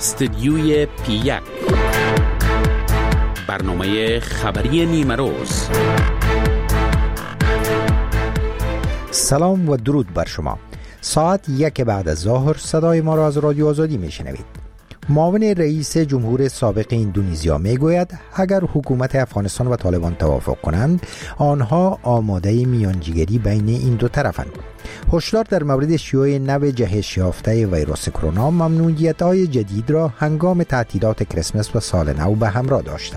استدیوی پی1 برنامه خبری نیمه روز. سلام و درود بر شما. ساعت 1 بعد از ظهر صدای ما را از رادیو آزادی میشنوید. معاون رئیس جمهور سابق اندونزیا میگوید اگر حکومت افغانستان و طالبان توافق کنند آنها آماده میانجیگری بین این دو طرفند. هشدار در مورد شیوع نو جهش یافته ویروس کرونا ممنوعیت‌های جدید را هنگام تعطیلات کریسمس و سال نو به همراه داشته.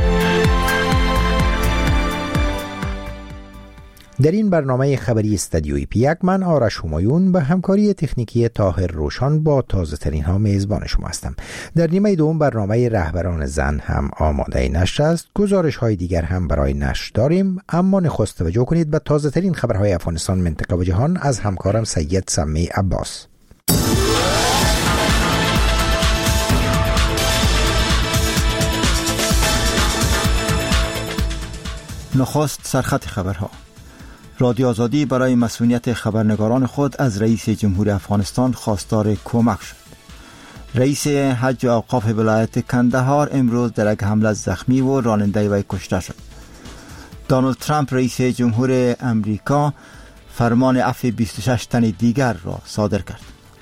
در این برنامه خبری استدیوی پی1 من آرش همایون به همکاری تکنیکی طاهر روشان با تازه ترین ها میزبان شما هستم. در نیمه دوم برنامه رهبران زن هم آماده نشر است. گزارش های دیگر هم برای نشر داریم، اما نخست توجه کنید به تازه ترین خبرهای افغانستان، منطقه و جهان از همکارم سید سمی عباس. نخست سرخط خبرها. رادیو آزادی برای مسئولیت خبرنگاران خود از رئیس جمهور افغانستان خواستار کمک شد. رئیس حج و اوقاف ولایت کندهار امروز در یک حمله زخمی و راننده وی کشته شد. دونالد ترامپ رئیس جمهور امریکا فرمان عفو 26 تن دیگر را صادر کرد.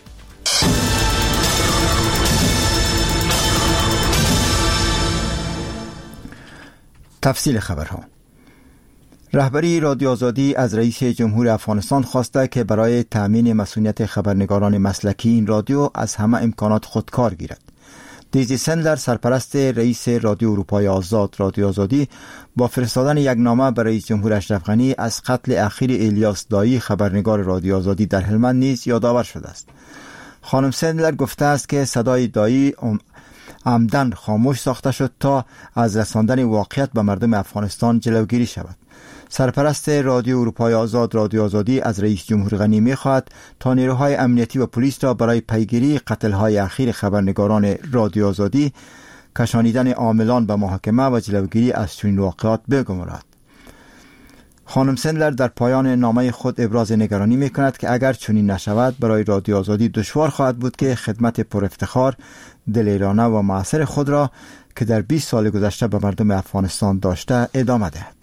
تفصیل خبرها. رهبری رادیو آزادی از رئیس جمهور افغانستان خواسته که برای تأمین مسئولیت خبرنگاران مسلکی این رادیو از همه امکانات خودکار گیرد. دیزی سندلر سرپرست رئیس رادیو اروپای آزاد رادیو آزادی با فرستادن یک نامه برای رئیس جمهور اشرف غنی از قتل اخیر الیاس دایی خبرنگار رادیو آزادی در هلمند نیز یادآور شده است. خانم سندلر گفته است که صدای دایی عمدن خاموش ساخته شد تا از رساندن واقعیت به مردم افغانستان جلوگیری شود. سرپرست رادیو اروپای آزاد رادیو آزادی از رئیس جمهور غنی می‌خواهد تا نیروهای امنیتی و پلیس را برای پیگیری قتل‌های اخیر خبرنگاران رادیو آزادی، کشانیدن عاملان به محاکمه و جلوگیری از چنین واقعات بگمارد. خانم سندلر در پایان نامه خود ابراز نگرانی می‌کند که اگر چنین نشود برای رادیو آزادی دشوار خواهد بود که خدمت پر افتخار، دلیرانه و مؤثر خود را که در 20 سال گذشته به مردم افغانستان داشته ادامه دهد.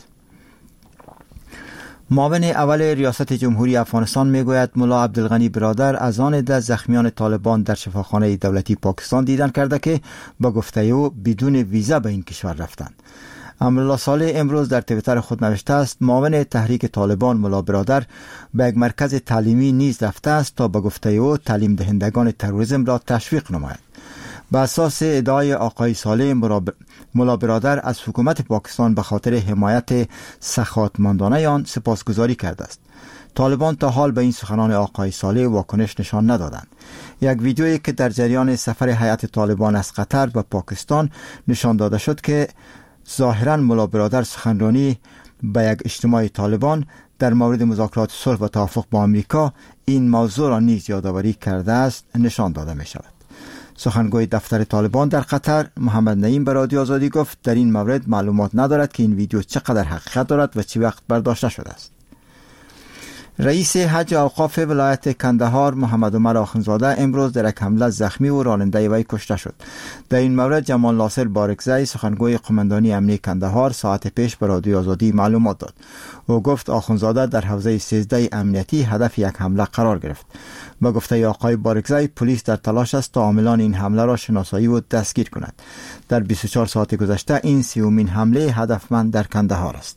معاون اول ریاست جمهوری افغانستان میگوید ملا عبدالغنی برادر از آن ده زخمیان طالبان در شفاخانه دولتی پاکستان دیدن کرده که با گفته او بدون ویزا به این کشور رفتند. امرالله صالح امروز در توییتر خود نوشته است معاون تحریک طالبان ملا برادر به یک مرکز تعلیمی نیز رفته است تا با گفته او تعلیم دهندگان تروریسم را تشویق نماید. به اساس ادعای آقای صالح، ملا برادر از حکومت پاکستان به خاطر حمایت سخاوتمندانه آن سپاسگزاری کرده است. طالبان تا حال به این سخنان آقای صالح واکنش نشان ندادند. یک ویدیویی که در جریان سفر هیئت طالبان از قطر به پاکستان نشان داده شد که ظاهراً ملا برادر سخنرانی به یک اجتماع طالبان در مورد مذاکرات صلح و توافق با آمریکا این موضوع را نیز یادآوری کرده است نشان داده می شود. سخنگوی دفتر طالبان در قطر محمد نعیم به رادیو آزادی گفت در این مورد معلومات ندارد که این ویدیو چقدر حقیقت دارد و چه وقت برداشته شده است. رئیس حج و اوقاف ولایت کندهار محمد عمر آخونزاده امروز در یک حمله زخمی و راننده وی کشته شد. در این مورد جمال ناصر بارکزی سخنگوی قماندانی امنیتی کندهار ساعت پیش به رادیو آزادی معلومات داد. او گفت آخونزاده در حوزه 13 امنیتی هدف یک حمله قرار گرفت. با گفته آقای بارکزی پلیس در تلاش است تا عاملان این حمله را شناسایی و دستگیر کند. در 24 ساعت گذشته این سومین حمله هدفمند در کندهار است.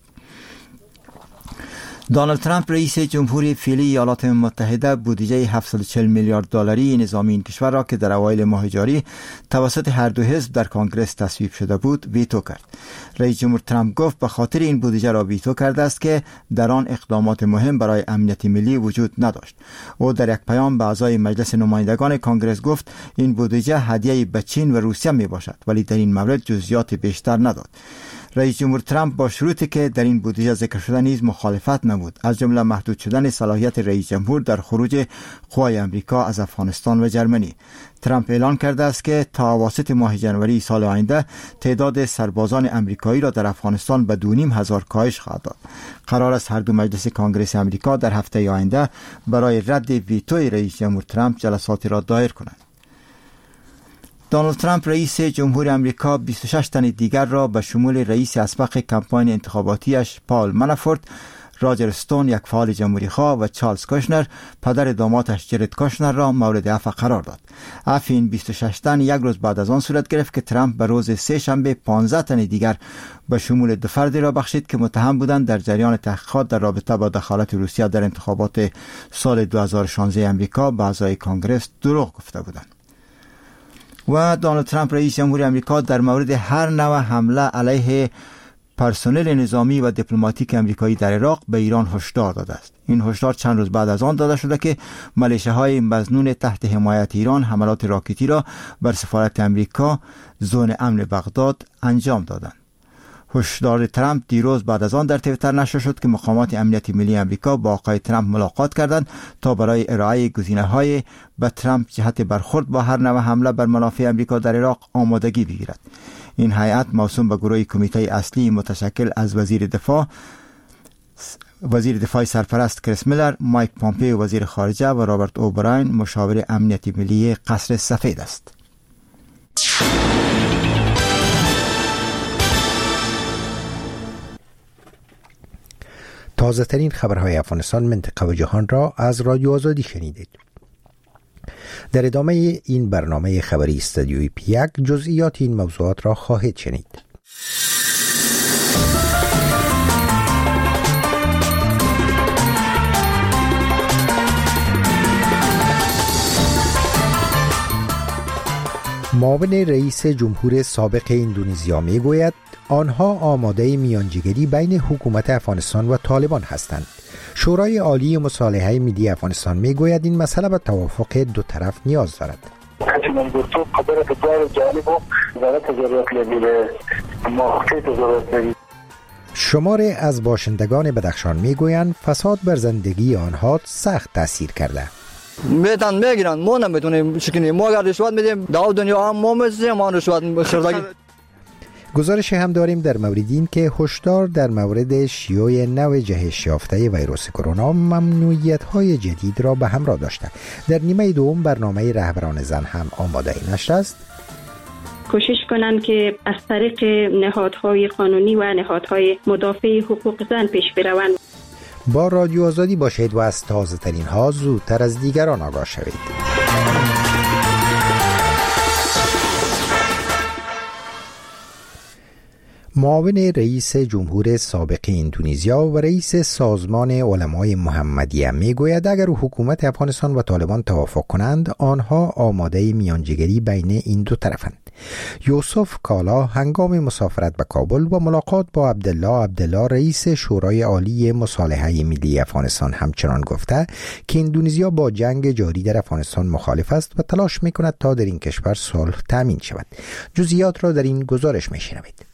دونالد ترامپ رئیس جمهوری فعلی ایالات متحده بودجه 740 میلیارد دلاری نظامی این کشور را که در اوایل ماه جاری توسط هر دو حزب در کنگره تصویب شده بود ویتو کرد. رئیس جمهور ترامپ گفت به خاطر این بودجه را ویتو کرده است که در آن اقدامات مهم برای امنیت ملی وجود نداشت. او در یک پیام به اعضای مجلس نمایندگان کنگره گفت این بودجه هدیه به چین و روسیه می باشد، ولی در این مورد جزئیات بیشتر نداد. رئیس جمهور ترامپ با شروطی که در این بودجه ذکر شده نیز مخالفت نمود، از جمله محدود شدن صلاحیت رئیس جمهور در خروج قوای امریکا از افغانستان و جرمنی. ترامپ اعلان کرده است که تا اواسط ماه ژانویه سال آینده تعداد سربازان امریکایی را در افغانستان به 2,500 کاهش خواهد داد. قرار است هر دو مجلس کنگره امریکا در هفته آینده برای رد ویتوی رئیس جمهور ترامپ جلساتی را دایر کنند. دونالد ترامپ رئیس جمهور امریکا 26 تن دیگر را به شمول رئیس اسبق کمپاین انتخاباتیش پال منافورت، راجر استون یک فعال جمهوری خواه و چارلز کوشنر پدر دامادش جرد کوشنر را مورد عفو قرار داد. عفو این 26 تن یک روز بعد از آن صورت گرفت که ترامپ به روز سه شنبه 15 تن دیگر به شمول 2 فردی را بخشید که متهم بودند در جریان تحقیقات در رابطه با دخالت روسیه در انتخابات سال 2016 امریکا به اعضای کانگرس دروغ گفته بودند. و دونالد ترامپ رئیس جمهور امریکا در مورد هر نوع حمله علیه پرسنل نظامی و دیپلماتیک امریکایی در عراق به ایران هشدار داده است. این هشدار چند روز بعد از آن داده شده که ملیشه‌های مظنون تحت حمایت ایران حملات راکتی را بر سفارت امریکا زون امن بغداد انجام دادند. هشدار ترامپ دیروز بعد از آن در توییتر نشر شد که مقامات امنیتی ملی امریکا با آقای ترامپ ملاقات کردند تا برای ارائه گزینه‌های به ترامپ جهت برخورد با هر نوع حمله بر منافع امریکا در عراق آمادگی بگیرد. این هیئت موسوم به گروه کمیته اصلی متشکل از وزیر دفاع سرپرست کریس میلر، مایک پامپیو وزیر خارجه و رابرت اوبراین مشاور امنیتی ملی قصر سفید است. تازه ترین خبرهای افغانستان، منطقه و جهان را از رادیو آزادی شنیدید. در ادامه این برنامه خبری استودیوی پیک جزئیات این موضوعات را خواهید شنید. معاون رئیس جمهور سابق اندونزیا می گوید آنها آماده میانجیگری بین حکومت افغانستان و طالبان هستند. شورای عالی مصالحه ملی افغانستان می گوید این مسئله به توافق دو طرف نیاز دارد. شماری از باشندگان بدخشان می گویند فساد بر زندگی آنها سخت تاثیر کرده. میتن میگیرن، ما نمیتونیم شکنیم. ما اگر رشوت میدیم در دنیا هم ما میزیم، ما رشوت شردگی. گزارش هم داریم در مورد این که هشدار در مورد شیوع نوع جهش یافته ویروس کرونا ممنوعیت‌های جدید را به همراه داشته. در نیمه دوم برنامه رهبران زن هم آماده نشر است. کوشش کنند که از طریق نهادهای قانونی و نهادهای مدافع حقوق زن پیش بروند. با رادیو آزادی باشید و از تازه ترین ها زودتر از دیگران آگاه شوید. معاون رئیس جمهور سابق اندونزیا و رئیس سازمان علمای محمدیه می گوید اگر حکومت افغانستان و طالبان توافق کنند آنها آماده میانجیگری بین این دو طرفند. یوسف کالا هنگام مسافرت به کابل و ملاقات با عبدالله رئیس شورای عالی مصالحه ملی افغانستان همچنان گفته که اندونزیا با جنگ جاری در افغانستان مخالف است و تلاش می کند تا در این کشور صلح تامین شود. جزئیات را در این گزارش می شنوید.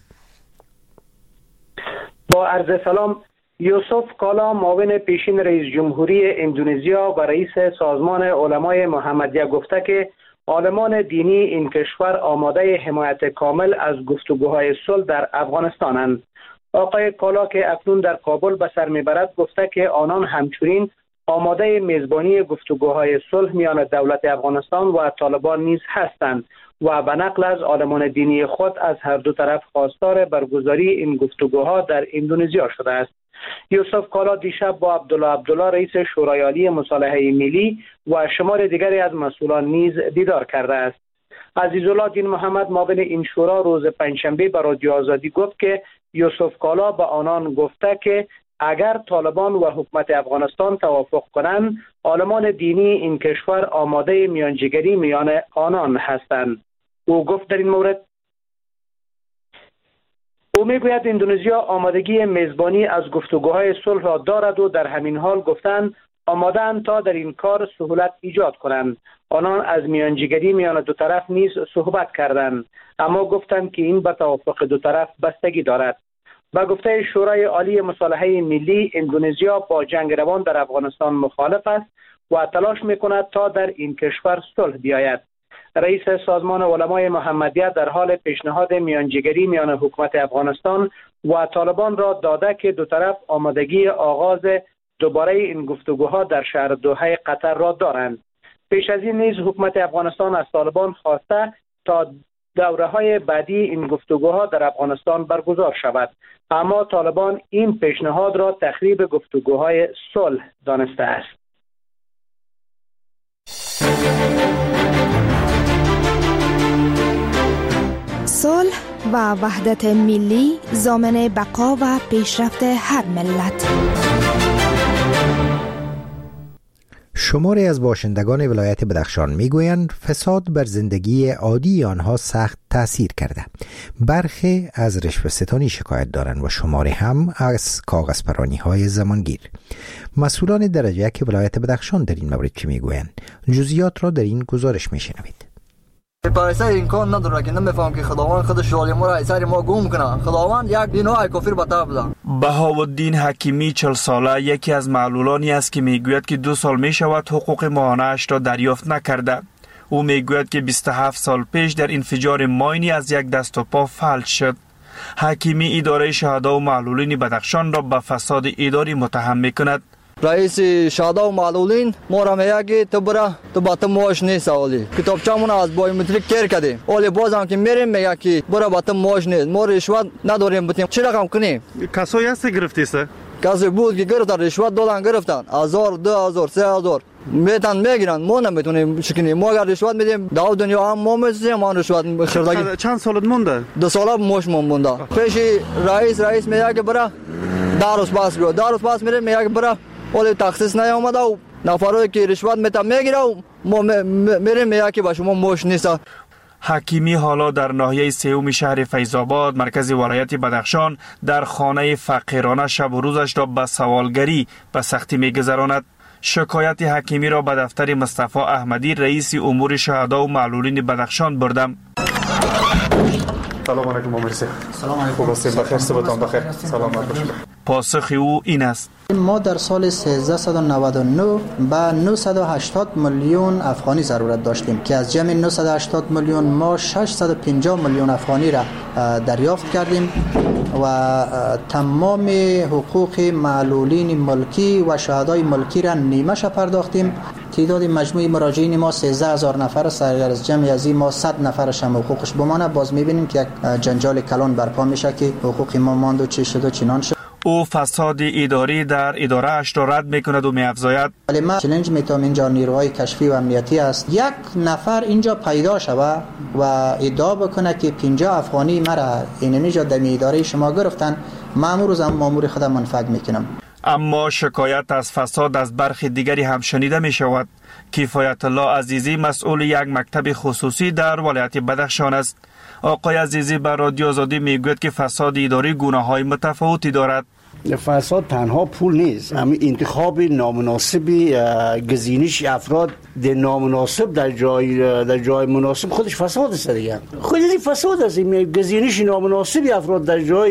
با عرض سلام، یوسف کالا معاون پیشین رئیس جمهوری اندونزیا و رئیس سازمان علمای محمدیه گفته که عالمان دینی این کشور آماده حمایت کامل از گفتگوهای صلح در افغانستانند. آقای کالا که اکنون در کابل به سر میبرد گفته که آنان همچنین آماده میزبانی گفتگوهای صلح میان دولت افغانستان و طالبان نیز هستند و به نقل از عالمان دینی خود از هر دو طرف خواستار برگزاری این گفتگوها در اندونزیا شده است. یوسف کالا دیشب با عبدالله رئیس شورای عالی مصالحه ملی و شمار دیگری از مسئولان نیز دیدار کرده است. عزیزالله دین محمد معاون این شورا روز پنجشنبه به رادیو آزادی گفت که یوسف کالا به آنان گفته که اگر طالبان و حکومت افغانستان توافق کنند عالمان دینی این کشور آماده میانجیگری میان آنان هستند. او گفت در این مورد او میگوید اندونزیا آمادگی میزبانی از گفتگوهای صلح را دارد و در همین حال گفتند آماده‌اند تا در این کار سهولت ایجاد کنند. آنان از میانجیگری میان دو طرف نیز صحبت کردند، اما گفتند که این به توافق دو طرف بستگی دارد. با گفته شورای عالی مصالحه ملی، اندونزیا با جنگ روان در افغانستان مخالف است و تلاش میکند تا در این کشور صلح بیاید. رئیس سازمان علمای محمدیه در حال پیشنهاد میانجیگری میان حکومت افغانستان و طالبان را داده که دو طرف آمادگی آغاز دوباره این گفتگوها در شهر دوحه قطر را دارند. پیش از این نیز حکومت افغانستان از طالبان خواسته تا دوره‌های بعدی این گفتگوها در افغانستان برگزار شود. اما طالبان این پیشنهاد را تخریب گفتگوهای صلح دانسته است. صلح و وحدت ملی ضامن بقا و پیشرفت هر ملت. شماری از باشندگان ولایت بدخشان میگویند فساد بر زندگی عادی آنها سخت تأثیر کرده. برخی از رشوه‌ستانی شکایت دارند و شماری هم از کاغذپرانی‌های زمانگیر. مسئولان درجه یک ولایت بدخشان در این مورد چه میگویند؟ جزئیات را در این گزارش میشنوید. پارسه این کار نداره که نمیفهم که خداوند خودش شغل ما را ایسر ما گم کنه. خداوند یک دینای کافر بتا بده. بهاءالدین حکیمی 40 ساله یکی از معلولانی است که میگوید که 2 سال میشود حقوق ماهانه‌اش را دریافت نکرده. او میگوید که 27 سال پیش در انفجار ماینی از یک دست و پا فلج شد. حکیمی اداره شهدا و معلولین بدخشان را به فساد اداری متهم میکند. رئیس شهدا و معلولین ما را میگه که تو برا تو بات موش نیست اولی کتابچه‌مون از بایومتریک کیر کردیم اولی بازم که میریم میگه که برا بات موش نیست ما رشوت نداریم بتیم چی رقم کنیم. کسایی هست گرفتی است کسی بود که گرفتن رشوت دادن گرفتن 1000 2000 3000 میتن میگیرن ما نمیتونیم چکنیم. ما اگر رشوت میدیم داو دنیا هم ما میسیم ما رشوت خردگی. چند سالت مونده؟ 2 سال موش مونده. پیش رئیس میگه که برا داروس پاس بیو داروس پاس میره میگه که برا اولی تخصیص نیامده و نفرایی که رشوت میتن میگیره و ما میریم میگه که با شما موش نیست. حکیمی حالا در ناحیه سوم شهر فیض‌آباد مرکز ولایت بدخشان در خانه فقیرانه شب و روزش را به سوالگری به سختی میگذراند. شکایت حکیمی را به دفتر مصطفی احمدی رئیس امور شهدا و معلولین بدخشان بردم. سلام علیکم مرسی. سلام علیکم. خوب هستید؟ بخیر صبحتون بخیر. سلامت باشید. پاسخ او این است: ما در سال 1399 به 980 میلیون افغانی ضرورت داشتیم که از جمع 980 میلیون ما 650 میلیون افغانی را دریافت کردیم و تمام حقوق معلولین ملکی و شهدای ملکی را نیمه‌اش پرداختیم. تعداد مجموعی مراجعین ما 13000 نفر است. اگر از جمع از این ما 100 نفرش هم حقوقش بمانه باز می‌بینیم که یک جنجال کلان برپا میشه که حقوق ما ماند و چی شد و چنان شد. او فساد اداری در اداره اش را رد میکند و می‌افزاید: ولی ما چالش میتونم اینجا نیروهای کشفی و امنیتی است یک نفر اینجا پیدا شود و ادعا بکنه که 50 افغانی مرا اینجا در اداره شما گرفتن، مامور روز هم مامور خودم منفعت میکنم. اما شکایت از فساد از برخی دیگری هم شنیده می شود. کفایت الله عزیزی مسئول یک مکتب خصوصی در ولایت بدخشان است. آقای عزیزی بر رادیو آزادی میگوید که فساد اداری گونه‌های متفاوتی دارد. فساد تنها پول نیست، همین انتخاب نامناسبی گزینش افراد در نامناسب در جای مناسب خودش فساد است دیگه. خودی فساد است، گزینش نامناسبی افراد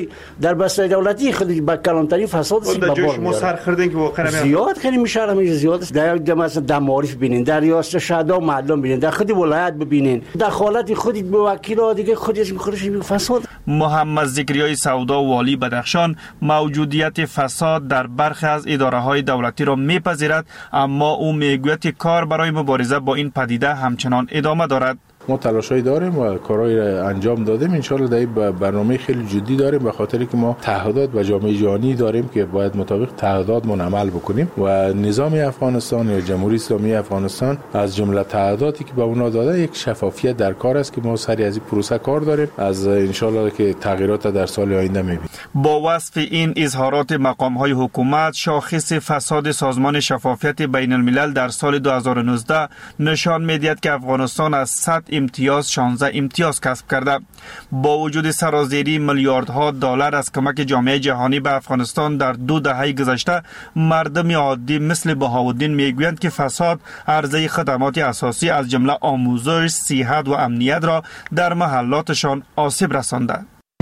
در بستر دولتی خودش با کلانترین فساد است. در جای شما سر خوردن که واقعا زیاد خیلی میشه، همین زیاد است. در مثلا در معارف ببینین، در ریاست شهدا و معلم ببینین، در خود ولایت ببینین، دخالت خودی به وکیلا دیگه خودش فساد. محمد ذکریای سودا والی بدخشان موجودیت فساد در برخی از اداره‌های دولتی را میپذیرد، اما او میگوید که کار برای مبارزه با این پدیده همچنان ادامه دارد. ما تلاشای داریم و کارهای را انجام دادیم. ان شاءالله در برنامه خیلی جدی داریم به خاطر که ما تعهدات و جامعه جهانی داریم که باید مطابق تعهداتمون عمل بکنیم و نظام افغانستان یا جمهوری اسلامی افغانستان از جمله تعهداتی که به اونا داده یک شفافیت در کار است که ما سری از این پروسه کار داریم. از ان شاءالله که تغییرات در سال آینده می‌بینیم. با وصف این اظهارات مقام‌های حکومت، شاخص فساد سازمان شفافیت بین الملل در سال 2019 نشان می‌دهد که افغانستان از 100 امتیاز 16 امتیاز کسب کرده. با وجود سرازیری میلیاردها دلار از کمک جامعه جهانی به افغانستان در 2 دهه گذشته، مردم عادی مثل بهاءالدین میگویند که فساد عرضه خدمات اساسی از جمله آموزش، صحت و امنیت را در محلاتشان آسیب رسانده.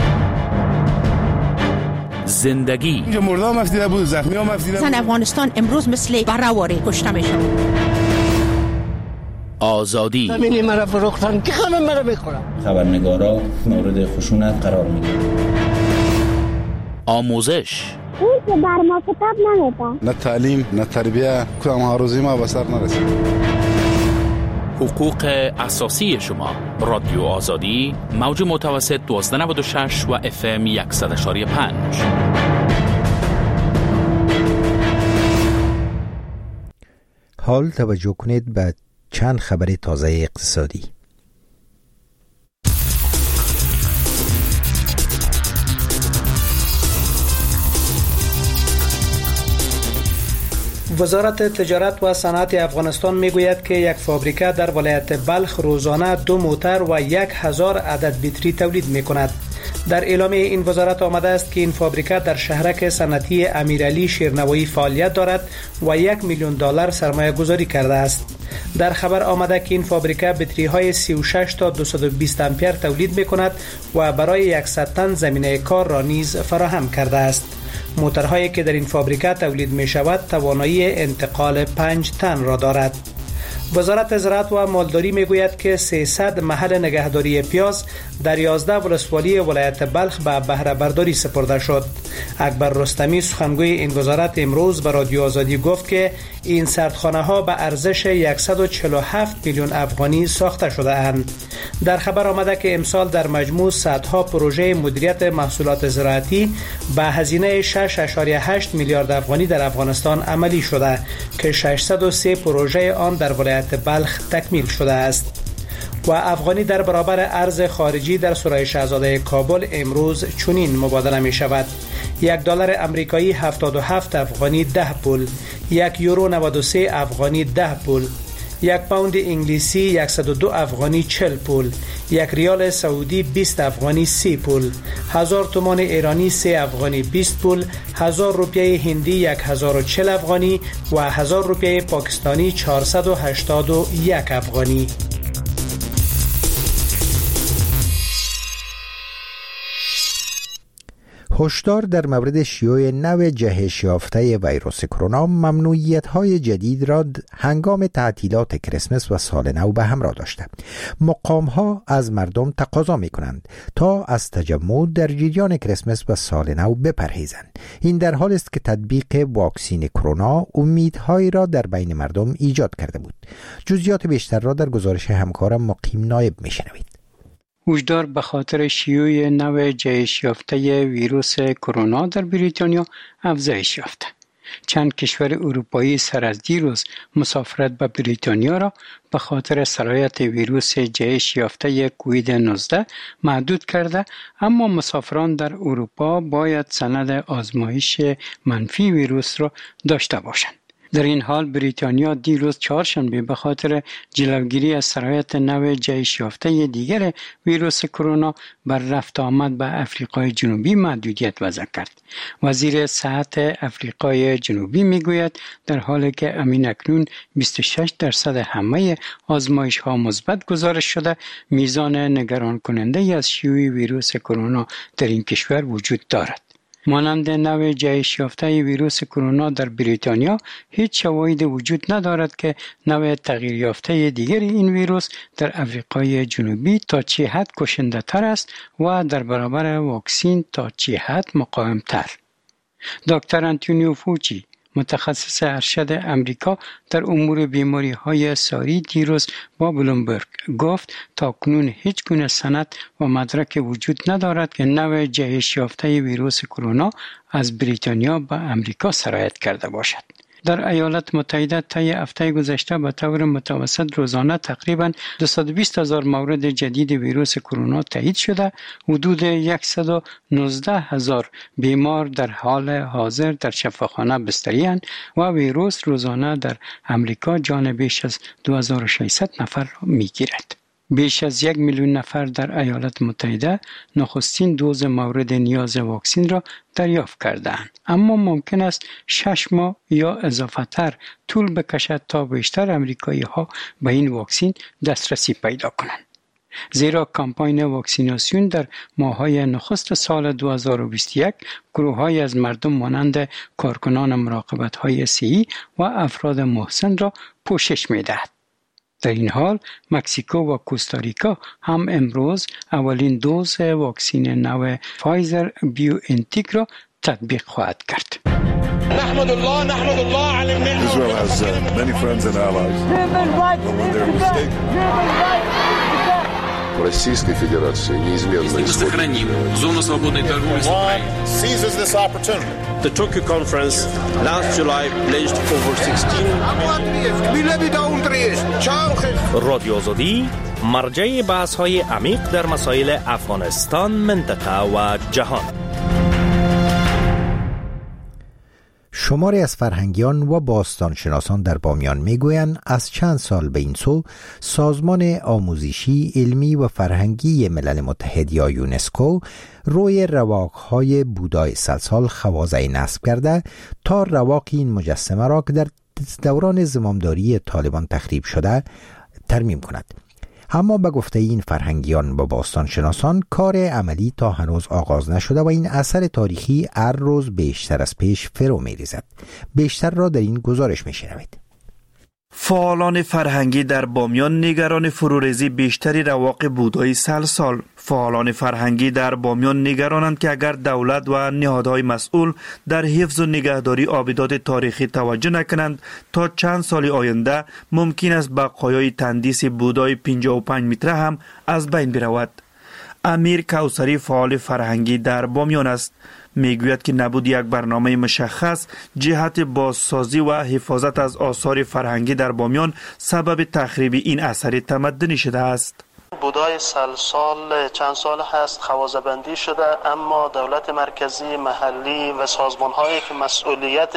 زندگی اینجا مردم مفتیده بود، زخمی ها مفتیده بود. زن افغانستان امروز مثل برهواری کشته میشن. آزادی زمینی مرا فروختن که همه مرا میخورم. خبرنگارا مورد خشونت قرار میگیرن. آموزش اون که بر ما کتاب نمیده. نه تعلیم نه تربیه کدام ها روزی ما به سر نرسید. حقوق اساسی شما. رادیو آزادی، موج متوسط 1296 و FM 100.5. حال توجه کنید به چند خبر تازه اقتصادی. وزارت تجارت و صنعت افغانستان میگوید که یک فابریکه در ولایت بلخ روزانه 2 موتر و 1000 عدد بطری تولید میکند. در اعلامیه این وزارت آمده است که این فابریکه در شهرک صنعتی امیرعلی شیرنوایی فعالیت دارد و $1 میلیون سرمایه گذاری کرده است. در خبر آمده که این فابریکه بطری های 36 تا 220 امپر تولید میکند و برای 100 تن زمینه کار را نیز فراهم کرده است. موترهایی که در این فابریکه تولید می شود توانایی انتقال 5 تن را دارد. وزارت زراعت و مالداری می گوید که 300 محل نگهداری پیاز در 11 ولسوالی ولایت بلخ به بهره برداری سپرده شد. اکبر رستمی سخنگوی این وزارت امروز به رادیو آزادی گفت که این سردخانه ها به ارزش 147 میلیون افغانی ساخته شده اند. در خبر آمده که امسال در مجموع صدها پروژه مدیریت محصولات زراعتی به هزینه 6.8 میلیارد افغانی در افغانستان عملی شده که 603 پروژه آن در ولایت بلخ تکمیل شده است. و افغانی در برابر ارز خارجی در سرای شاهزاده کابل امروز چنین مبادله می شود: $1 امریکایی 77 افغانی 10 پول، €1 93 افغانی 10 پول، 1 پوند انگلیسی 102 افغانی 40 پول، 1 ریال سعودی 20 افغانی 30 پول، 1000 تومان ایرانی 3 افغانی 20 پول، 1000 روپیه هندی 1040 افغانی و 1000 روپیه پاکستانی 481 افغانی. هشدار در مورد شیوع نو جهش یافته ویروس کرونا ممنوعیت‌های جدید را هنگام تعطیلات کریسمس و سال نو به همراه داشته. مقام‌ها از مردم تقاضا می‌کنند تا از تجمع در جریان کریسمس و سال نو بپرهیزند. این در حالی است که تطبیق واکسین کرونا امیدهایی را در بین مردم ایجاد کرده بود. جزئیات بیشتر را در گزارش همکارم مقیم نایب می‌شنوید. هشدار به خاطر شیوع نو جهش یافته ویروس کرونا در بریتانیا افزایش یافته. چند کشور اروپایی سر از دیروز مسافرت به بریتانیا را به خاطر سرایت ویروس جهش یافته کووید 19 محدود کرده، اما مسافران در اروپا باید سند آزمایش منفی ویروس را داشته باشند. در این حال بریتانیا دیروز چهارشنبه به خاطر جلوگیری از سرایت نو جهش یافته دیگر ویروس کرونا بر رفت آمد به افریقای جنوبی محدودیت وضع کرد. وزیر صحت افریقای جنوبی میگوید در حالی که اکنون 26% همه آزمایش ها مثبت گزارش شده، میزان نگران کننده از شیوع ویروس کرونا در این کشور وجود دارد. مانند نو جهش یافته ویروس کرونا در بریتانیا هیچ شواهدی وجود ندارد که نو تغییر یافته دیگر این ویروس در افریقای جنوبی تا چه حد کشنده تر است و در برابر واکسین تا چه حد مقاوم تر. دکتر آنتونیو فوچی، متخصص ارشد امریکا در امور بیماری های ساری، دیروز با بلومبرگ گفت تا کنون هیچ گونه سند و مدرک وجود ندارد که نو جهش یافته ویروس کرونا از بریتانیا به امریکا سرایت کرده باشد. در ایالات متحده طی هفته گذشته به طور متوسط روزانه تقریباً 220,000 مورد جدید ویروس کرونا تایید شده. حدود 119,000 بیمار در حال حاضر در شفاخانه بستری اند و ویروس روزانه در امریکا جان بیش از 2600 نفر را میگیرد. بیش از 1 میلیون نفر در ایالات متحده نخستین دوز مورد نیاز واکسین را دریافت کردند، اما ممکن است 6 ماه یا اضافه تر طول بکشد تا بیشتر امریکایی ها به این واکسین دسترسی پیدا کنند. زیرا کمپاین واکسیناسیون در ماه‌های نخست سال 2021 گروه‌های از مردم مانند کارکنان مراقبت‌های صحی و افراد محسن را پوشش می‌دهد. در این حال مکزیکو و کوستاریکا هم امروز اولین دوز واکسن نو فایزر بیو انتیک را تطبیق خواهد کرد. نحمد الله على النعمة. Israel has many friends and allies. But when they're mistaken. Российской Федерации неизменно сохраним зону свободной торговли с Украиной. Seizes this opportunity. The Tokyo conference last July pledged over 16 رادیو آزادی مرجع بحث‌های عمیق در مسائل افغانستان، منطقه و جهان. شماری از فرهنگیان و باستانشناسان در بامیان میگویند از چند سال به این سو سازمان آموزشی، علمی و فرهنگی ملل متحد یا یونسکو روی رواق‌های بودای سلسال خوازه نصب کرده تا رواق این مجسمه را که در دوران زمامداری طالبان تخریب شده ترمیم کند. اما به گفته این فرهنگیان و باستانشناسان کار عملی تا هنوز آغاز نشده و این اثر تاریخی هر روز بیشتر از پیش فرو می‌ریزد. بیشتر را در این گزارش می‌شنوید. فعالان فرهنگی در بامیان نگران فروریزی بیشتری رواق بودای سلسال. فعالان فرهنگی در بامیان نگرانند که اگر دولت و نهادهای مسئول در حفظ و نگهداری آبدات تاریخی توجه نکنند تا چند سال آینده ممکن است بقایای تندیس بودای 55 متر هم از بین برود. امیر کوثری فعال فرهنگی در بامیان است. میگوید که نبود یک برنامه مشخص جهت بازسازی و حفاظت از آثار فرهنگی در بامیان سبب تخریب این اثر تمدنی شده است. بودای سلسال چند سال هست خوازه بندی شده، اما دولت مرکزی، محلی و سازمان هایی که مسئولیت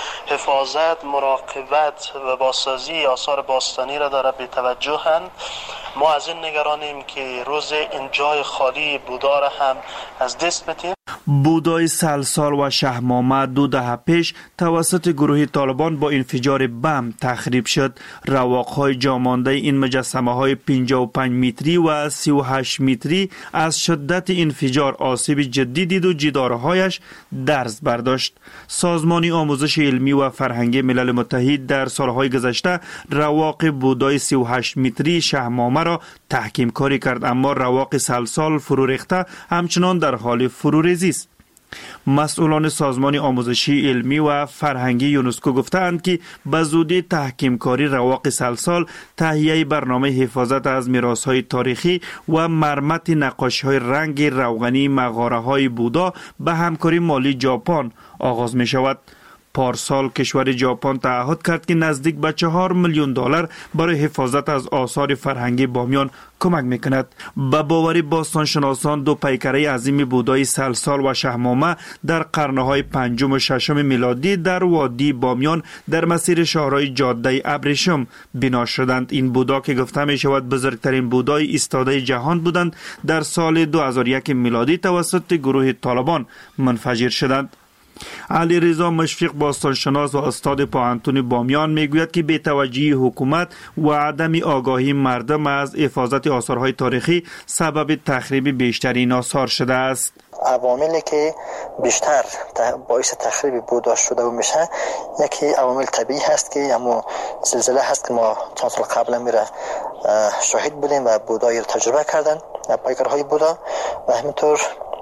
حفاظت، مراقبت و بازسازی آثار باستانی را داره بی توجهند. ما از این نگرانیم که روز این جای خالی بودا را هم از دست بدیم. بودای سلسال و شهمامه 2 دهه پیش توسط گروه طالبان با انفجار بم تخریب شد. رواق‌های جامانده این مجسمه‌های 55 متری و 38 متری از شدت انفجار آسیب جدی دید و جدارهایش درز برداشت. سازمان آموزش علمی و فرهنگی ملل متحد در سالهای گذشته رواق بودای 38 متری شهمامه را تحکیم کاری کرد، اما رواق سلسال فرو ریخته همچنان در حال فروریزی است. مسئولان سازمان آموزشی علمی و فرهنگی یونسکو گفتند که به زودی تحکیم کاری رواق سلسال، تهیه برنامه حفاظت از میراث‌های تاریخی و مرمت نقاشی‌های رنگ روغنی مغاره‌های بودا به همکاری مالی ژاپن آغاز می شود. پارسال کشور ژاپن تعهد کرد که نزدیک به 4 میلیون دلار برای حفاظت از آثار فرهنگی بامیان کمک میکند. به باور باستانشناسان 2 پیکره عظیم بودای سلسال و شهمامه در قرنهای 5 و 6 میلادی در وادی بامیان در مسیر شاهرای جاده ابریشم بنا شدند. این بودا که گفته می شود بزرگترین بودای ایستاده جهان بودند در سال 2001 میلادی توسط گروه طالبان منفجر شدند. علی رضا مشفق باستانشناس و استاد پوهنتون بامیان میگوید که بی‌توجهی حکومت و عدم آگاهی مردم از حفاظت آثارهای تاریخی سبب تخریب بیشتر این آثار شده است. عواملی که بیشتر باعث تخریب بودا شده و میشه، یکی عوامل طبیعی هست که همون زلزله هست که ما چند سال قبل میره شاهد بودیم و بودایی رو تجربه کردن پیکرهای بودا، و همینطور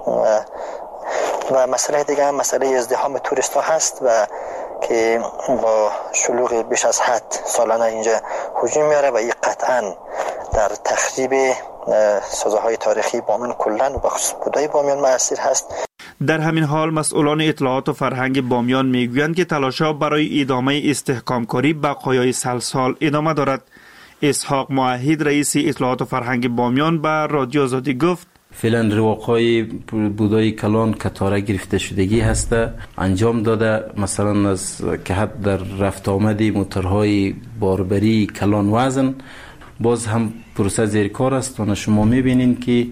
و مسئله دیگه هم مسئله ازدحام توریست ها هست و که با شلوغ بیش از حد سالانه اینجا هجوم میاره و این قطعا در تخریب سازه‌های تاریخی بامیان کلاً و بخصوص بودای بامیان مؤثر هست. در همین حال مسئولان اطلاعات و فرهنگ بامیان میگویند که تلاش‌ها برای ادامه استحکام کاری بقایای سلسال ادامه دارد. اسحاق موحد رئیس اطلاعات و فرهنگ بامیان به رادیو آزادی گفت فعلا رواق‌های بودای کلان کتاره گرفته شدگی هسته انجام داده، مثلا از که حد در رفت آمدی موتورهای باربری کلان وزن باز هم پروسه زیر کار است و شما میبینین که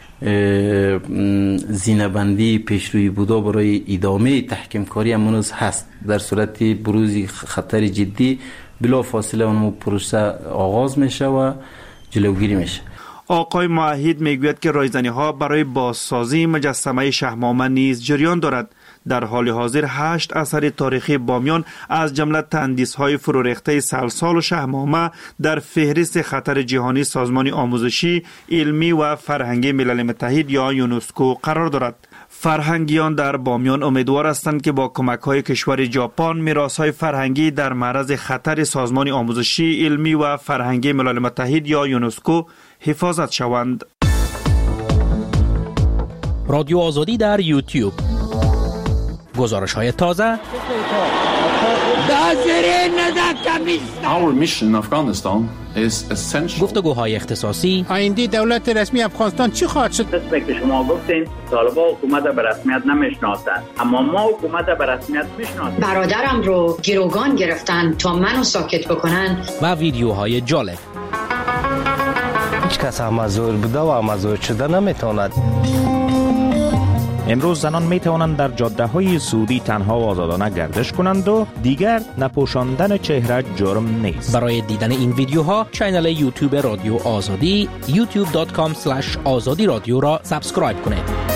زینه‌بندی پیشروی بودا برای ادامه تحکیم کاری امروز هست. در صورت بروز خطر جدی بلا فاصله اون پروسه آغاز میشه و جلوگیری میشه. آقای موحد میگوید که رایزنی ها برای بازسازی مجسمه شهمامه نیز جریان دارد. در حال حاضر 8 اثر تاریخی بامیان از جمله تندیس های فروریخته سلسال و شهمامه در فهرست خطر جهانی سازمان آموزشی علمی و فرهنگی ملل متحد یا یونسکو قرار دارد. فرهنگیان در بامیان امیدوار هستند که با کمک‌های کشور ژاپن میراث‌های فرهنگی در معرض خطر سازمان آموزشی، علمی و فرهنگی ملل متحد یا یونسکو حفاظت شوند. رادیو آزادی در یوتیوب. گزارش‌های تازه. Our mission in Afghanistan is essential. گفتگوهای اختصاصی. آینده دولت رسمی افغانستان چی خواهد شد؟ قسمی که شما گفتین طالبان حکومت به رسمیت نمیشناسند، اما ما حکومت به رسمیت میشناسیم. برادرم رو گروگان گرفتن تا منو ساکت بکنن. و ویدیوهای جالب. هیچ کس مزور بوده و مزور شده نمیتواند. امروز زنان می توانند در جاده های سعودی تنها و آزادانه گردش کنند و دیگر نپوشاندن چهره جرم نیست. برای دیدن این ویدیوها کانال یوتیوب رادیو آزادی youtube.com/azadi رادیو را سابسکرایب کنید.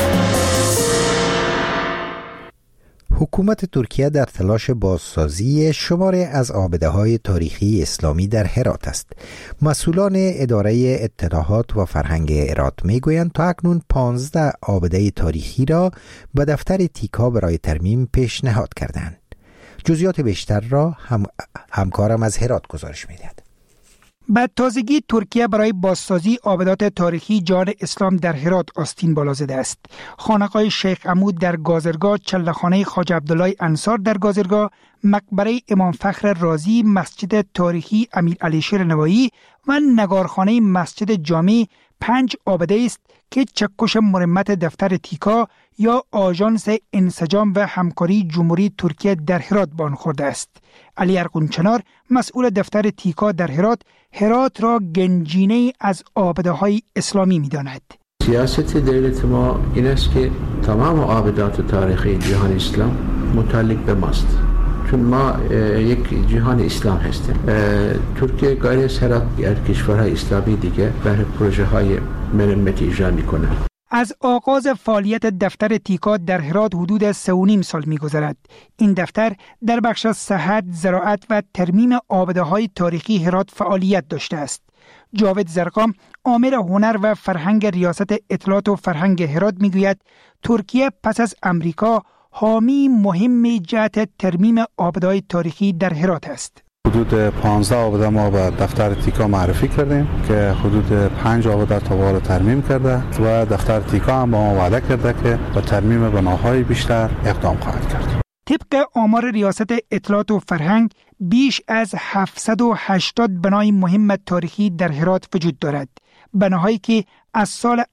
حکومت ترکیه در تلاش بازسازی شماری از عابده‌های تاریخی اسلامی در هرات است. مسئولان اداره اطلاعات و فرهنگ هرات میگویند تا اکنون 15 عابده تاریخی را به دفتر تیکا برای ترمیم پیشنهاد کردند. جزئیات بیشتر را همکارم از هرات گزارش می‌دهد. به تازگی ترکیه برای بازسازی عابدات تاریخی جان اسلام در هرات آستین بالا زده است. خانقاه شیخ عمود در گازرگاه، چله‌خانه خواجه عبدالله انصار در گازرگاه، مقبره امام فخر رازی، مسجد تاریخی امیر علی شیر نوایی و نگارخانه مسجد جامع 5 عابده است که چکش مرمت دفتر تیکا یا آژانس انسجام و همکاری جمهوری ترکیه در هرات بان خورده است. علی ارغونچنار مسئول دفتر تیکا در هرات را گنجینه از عابده‌های اسلامی می‌داند. سیاست دولت ما این است که تمام عابدات تاریخی جهان اسلام متعلق به ماست، چون ما یک جهان اسلام هستیم. ترکیه قراره هرات یا کشورهای اسلامی دیگه برای پروژه های مرمتی اجرا میکنه. از آغاز فعالیت دفتر تیکا در هرات حدود 3.5 سال می‌گذرد. این دفتر در بخش صحت، زراعت و ترمیم عابده‌های تاریخی هرات فعالیت داشته است. جاوید زرقام، آمر هنر و فرهنگ ریاست اطلاعات و فرهنگ هرات میگوید ترکیه پس از امریکا حامی مهم جهت ترمیم عابده‌های تاریخی در هرات است. حدود 15 عابده ما به دفتر تیکا معرفی کردیم که حدود 5 عابده تا ترمیم کرده و دفتر تیکا هم با ما وعده کرده که با ترمیم بناهای بیشتر اقدام خواهد کرد. طبق آمار ریاست اطلاعات و فرهنگ بیش از 780 بنای مهم تاریخی در هرات وجود دارد. بناهایی که از سال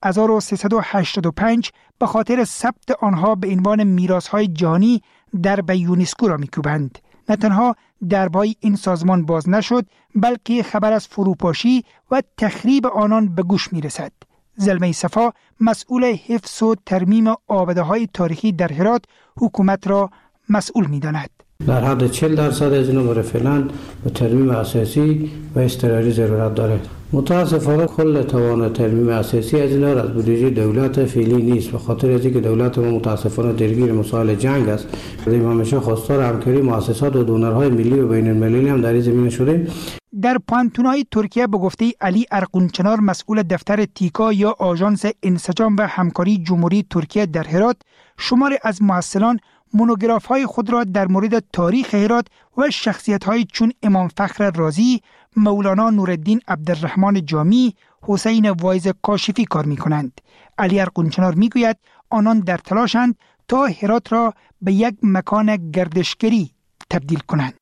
1385 به خاطر ثبت آنها به عنوان میراث‌های جهانی درب یونسکو را می‌کوبند. نه تنها دربای این سازمان باز نشد، بلکه خبر از فروپاشی و تخریب آنان به گوش می‌رسد. زلمه صفا مسئول حفظ و ترمیم عابده‌های تاریخی در هرات حکومت را مسئول می‌داند. در حد 40% از اینا برای فعلا به ترمیم اساسی و اضطراری ضرورت داره. متاسفانه کل توان ترمیم اساسی از اینا از بودجه دولت فعلی نیست، به خاطر از اینکه دولت ما متاسفانه درگیر مسائل جنگ است. ما همیشه خواستار همکاری مؤسسات و دونرهای ملی و بین‌المللی هم در این زمینه شدیم. در پانتونای ترکیه به گفته علی ارغونچنار مسئول دفتر تیکا یا آژانس انسجام و همکاری جمهوری ترکیه در هرات، شمار از محصلان مونوگراف های خود را در مورد تاریخ هرات و شخصیت های چون امام فخر رازی، مولانا نورالدین عبدالرحمن جامی، حسین وایز کاشفی کار می کنند. علی ارغونچنار می گوید آنان در تلاشند تا هرات را به یک مکان گردشگری تبدیل کنند.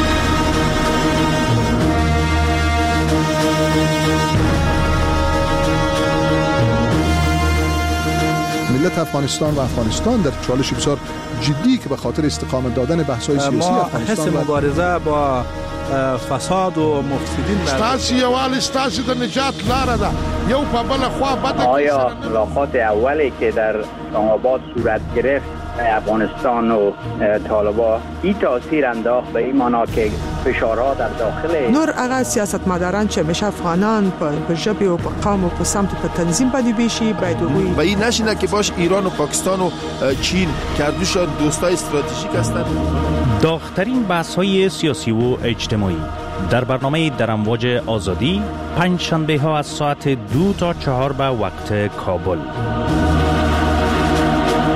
ملت افغانستان و افغانستان در چالش بسیار جدی که به خاطر استقامت دادن بحث‌های سیاسی افغانستان حس مبارزه با فساد و مفسدین ستاسي یوال ستاسي د نجات لاره ده یو په بل خوا بد. آیا ملاقات اولی که در اسلام آباد صورت گرفت افغانستان و طالبان این تاثیر انداخت به این معنا که فشارها در داخل نور هغه سیاستمداران چې مشه افغانان په ژبه او په قوم او په سمت په تنظیم باندې بشي باید وي و این نشینه که باش ایران و پاکستان و چین که دوشان دوستای استراتژیک هستند. داغ‌ترین بحث‌های سیاسی و اجتماعی در برنامه در امواج آزادی پنج شنبه ها از ساعت 2 تا 4 به وقت کابل.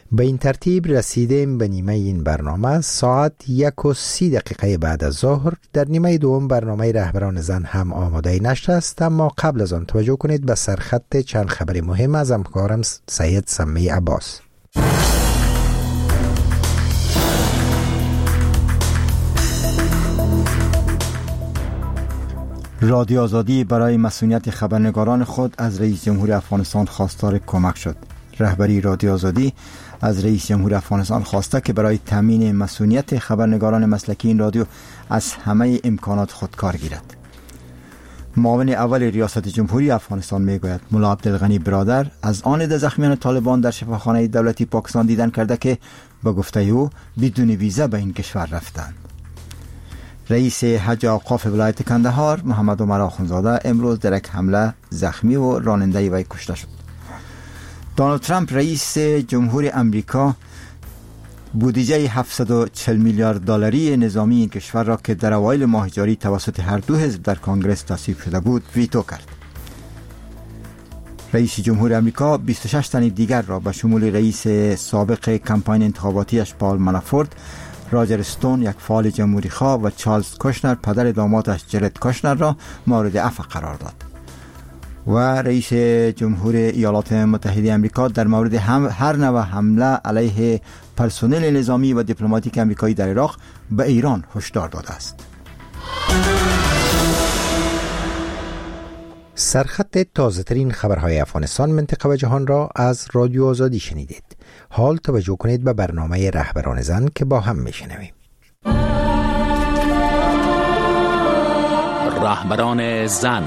به این ترتیب رسیدیم به نیمه این برنامه. ساعت 1:30 بعد از ظهر در نیمه دوم برنامه رهبران زن هم آماده نشر است، اما قبل از آن توجه کنید به سرخط چند خبر مهم از همکارم سید سمی عباس. رادیو آزادی برای مسئولیت خبرنگاران خود از رئیس جمهور افغانستان خواستار کمک شد. رهبری رادیو آزادی از رئیس جمهور افغانستان خواسته که برای تامین مسئولیت خبرنگاران مسلکی این رادیو از همه امکانات خود کار گیرد. معاون اول ریاست جمهوری افغانستان میگوید ملا عبدالغنی برادر از آن زخمیان طالبان در شفاخانه دولتی پاکستان دیدن کرده که به گفته او بدون ویزا به این کشور رفتند. رئیس حج اوقاف ولایت کندهار محمد عمر آخونزاده امروز در یک حمله زخمی و راننده وی کشته شد. دونالد ترامپ رئیس جمهور امریکا بودجه 740 میلیارد دلاری نظامی این کشور را که در اوایل ماه جاری توسط هر دو حزب در کنگره تصویب شده بود ویتو کرد. رئیس جمهور امریکا 26 تن دیگر را به شمول رئیس سابق کمپاین انتخاباتیش پال منافورت، راجر استون یک فعال جمهوری خواه و چارلز کوشنر پدر دامادش جرد کوشنر را مورد عفو قرار داد. و رئیس جمهور ایالات متحده امریکا در مورد هر نوع حمله علیه پرسنل نظامی و دیپلماتیک امریکایی در عراق به ایران هشدار داده است. سرخط تازه ترین خبرهای افغانستان، منطقه و جهان را از رادیو آزادی شنیدید. حال توجه کنید به برنامه رهبران زن که با هم میشنویم. رهبران زن.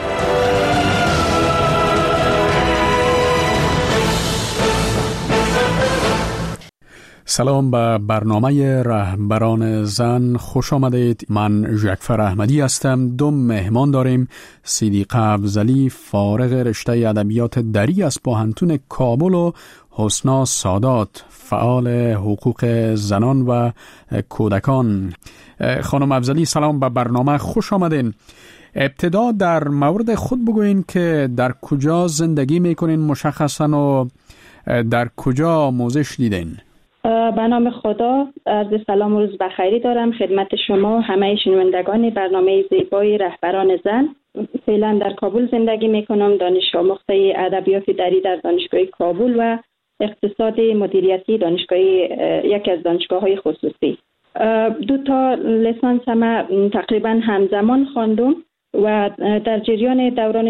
سلام به برنامه رهبران زن، خوش آمدید. من ژکفر احمدی هستم. دو مهمان داریم. صدیقه افضلی فارغ رشته ادبیات دری از پوهنتون کابل و حسنا سادات فعال حقوق زنان و کودکان. خانم افضلی سلام به برنامه، خوش آمدین. ابتدا در مورد خود بگوین که در کجا زندگی میکنین مشخصا و در کجا آموزش دیدین؟ به نام خدا، عرض سلام و روز بخیری دارم خدمت شما همه شنوندگان برنامه زیبای رهبران زن. فعلا در کابل زندگی میکنم، دانش آموخته ادبیات دری در دانشگاه کابل و اقتصاد مدیریتی یکی از دانشگاه‌های خصوصی. 2 تا لیسانس هم تقریبا همزمان خواندم و در جریان دوران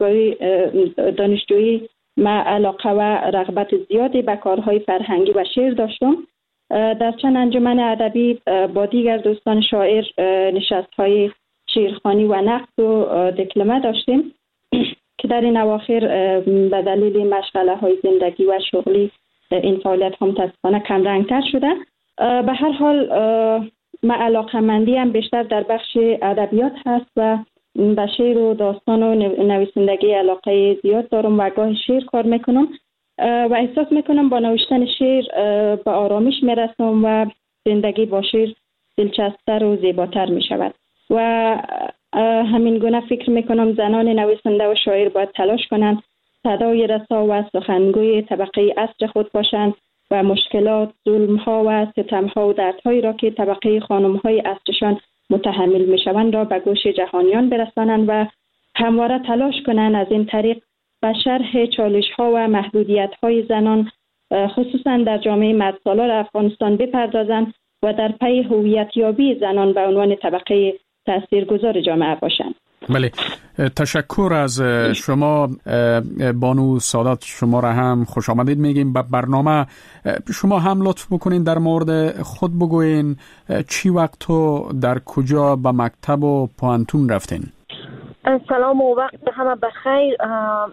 دانشجویی من علاقه و رغبت زیادی به کارهای فرهنگی و شعر داشتم. در چند انجمن ادبی با دیگر دوستان شاعر نشست‌های شعرخوانی و نقد و دکلمه داشتیم که در این اواخر به دلیل مشغله‌های زندگی و شغلی این فعالیت‌ها متأسفانه کم رنگ‌تر شده. به هر حال من علاقه‌مندیم بیشتر در بخش ادبیات هست و به شعر و داستان و نویسندگی علاقه زیاد دارم و گاه شعر کار میکنم و احساس میکنم با نوشتن شعر به آرامش میرسم و زندگی با شعر دلچسب‌تر و زیباتر میشود و همین گونه فکر میکنم زنان نویسنده و شاعر باید تلاش کنند صدای رسا و سخنگوی طبقه عصر خود باشند و مشکلات، ظلم‌ها و ستم‌ها و دردهایی را که طبقه خانم‌های عصرشان متحمل میشوند را به گوش جهانیان برسانند و همواره تلاش کنند از این طریق به شرح چالش‌ها و محدودیت‌های زنان خصوصا در جامعه مردسالار افغانستان بپردازند و در پی هویت‌یابی زنان به عنوان طبقه تاثیرگذار جامعه باشند. بله، تشکر از شما بانو سادات. شما را هم خوش آمدید میگیم به برنامه. شما هم لطف بکنین در مورد خود بگوین چی وقت و در کجا به مکتب و پوهنتون رفتین؟ سلام و وقت همه بخیر.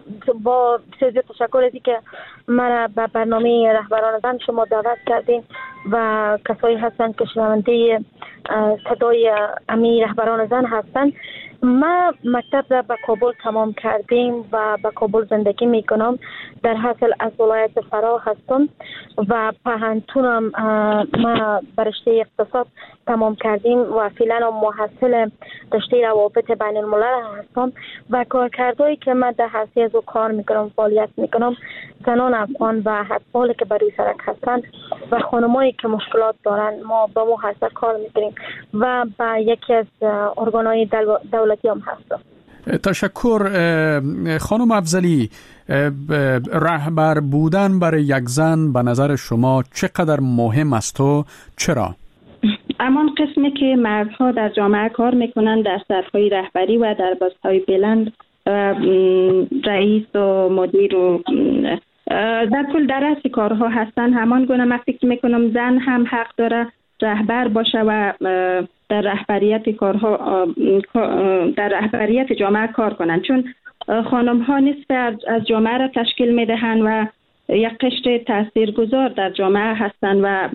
با بسیار تشکر از اینکه من به برنامه رهبران زن شما دعوت کردین. و کسایی هستند که شنونده صدای امی رهبران زن هستند. ما مکتب را به کابل تمام کردیم و به کابل زندگی میکنم. در حاصل از ولایت فرا هستم و پهنتونم ما برشته اقتصاد تمام کردیم و فعلا محصل رشته روابط بین الملل هستم و کارکردهایی که من در حوزه از کار میکنم فعالیت میکنم زنان افغان و اطفالی که بر روی سرک هستند و خانمایی که مشکلات دارن ما با مو حساب کار میکنیم و با یکی از ارگانهای دولتی هم هستم. تشکر خانم افضلی. رهبر بودن برای یک زن به نظر شما چقدر مهم است و چرا؟ امان قسمی که مردها در جامعه کار میکنن در سطح‌های رهبری و در پست‌های بلند رئیس و مدیر و در کل در رأس کارها هستن، همان گونه من فکر میکنم زن هم حق داره رهبر باشه و در رهبریت کارها در رهبریت جامعه کار کنند، چون خانم ها نصف از جامعه را تشکیل میدهند و یک قشر تاثیرگذار در جامعه هستند و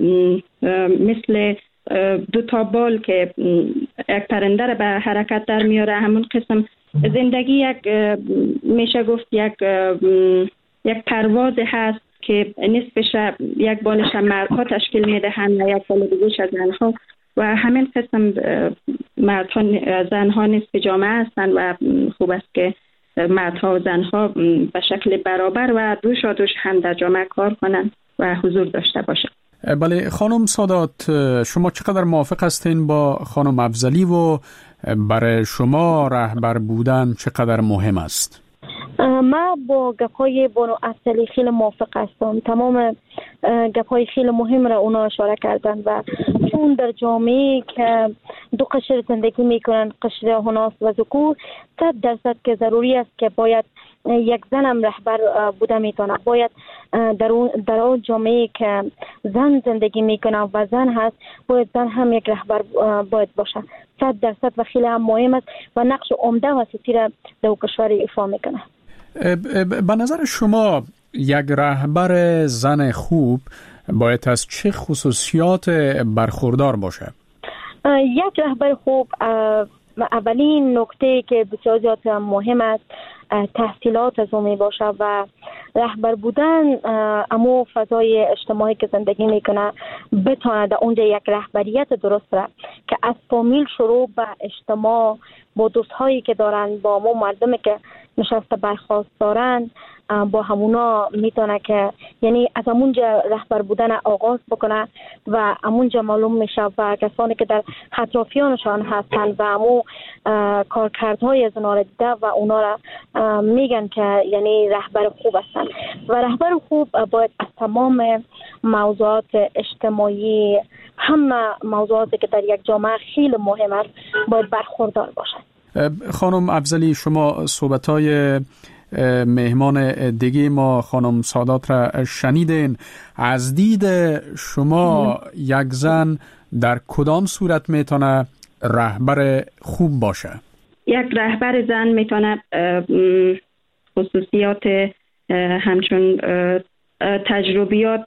مثل دو تا بال که یک پرنده را به حرکت در میاره، همون قسم زندگی یک میشه گفت یک پرواز هست که نصفش یک بالش مردها تشکیل میدهند و یک بال دیگه‌اش از زنها و همین قسم مردها زنها نصف جامعه هستند و خوب است که مردها و زنها به شکل برابر و دوش هم در جامعه کار کنند و حضور داشته باشند. بله خانم سادات، شما چقدر موافق هستین با خانم افضلی و برای شما رهبر بودن چقدر مهم است؟ ما با گپ‌های بانو افضلی خیلی موافق هستم. تمام گپ‌های خیلی مهم را اونا اشاره کردن و چون در جامعه که دو قشر زندگی میکنن، قشر هناس و ذکور، 100% که ضروری است که باید یک زن هم رهبر بوده میتونه. باید در اون جامعه که زن زندگی میکنه و زن هست باید زن هم یک رهبر باید باشه. 100% و خیلی هم مهم است و نقش عمده و اساسی را در کشور ایفا میکنه. به نظر شما یک رهبر زن خوب باید از چه خصوصیات برخوردار باشه؟ یک رهبر خوب اولین نکته که بسیار زیاد مهم است تحصیلات از اون می باشه و رهبر بودن امو فضای اجتماعی که زندگی میکنه بتونه در اونجا یک رهبریت درست را که از فامیل شروع به اجتماع با دوستهایی که دارن با امو مردمی که نشسته برخواست دارن با همونا میتونه که یعنی از همونجا رهبر بودن آغاز بکنه و همونجا معلوم میشه و کسانی که در اطرافیانشان هستن و همون کارکردهای از اونا را دیده و اونا را میگن که یعنی رهبر خوب هستن و رهبر خوب باید از تمام موضوعات اجتماعی همه موضوعاتی که در یک جامعه خیلی مهم است باید برخوردار باشد. خانم افضلی، شما صحبت‌های مهمان دیگه ما خانم سادات را شنیدین. از دید شما یک زن در کدام صورت میتونه رهبر خوب باشه؟ یک رهبر زن میتونه خصوصیات همچون تجربیات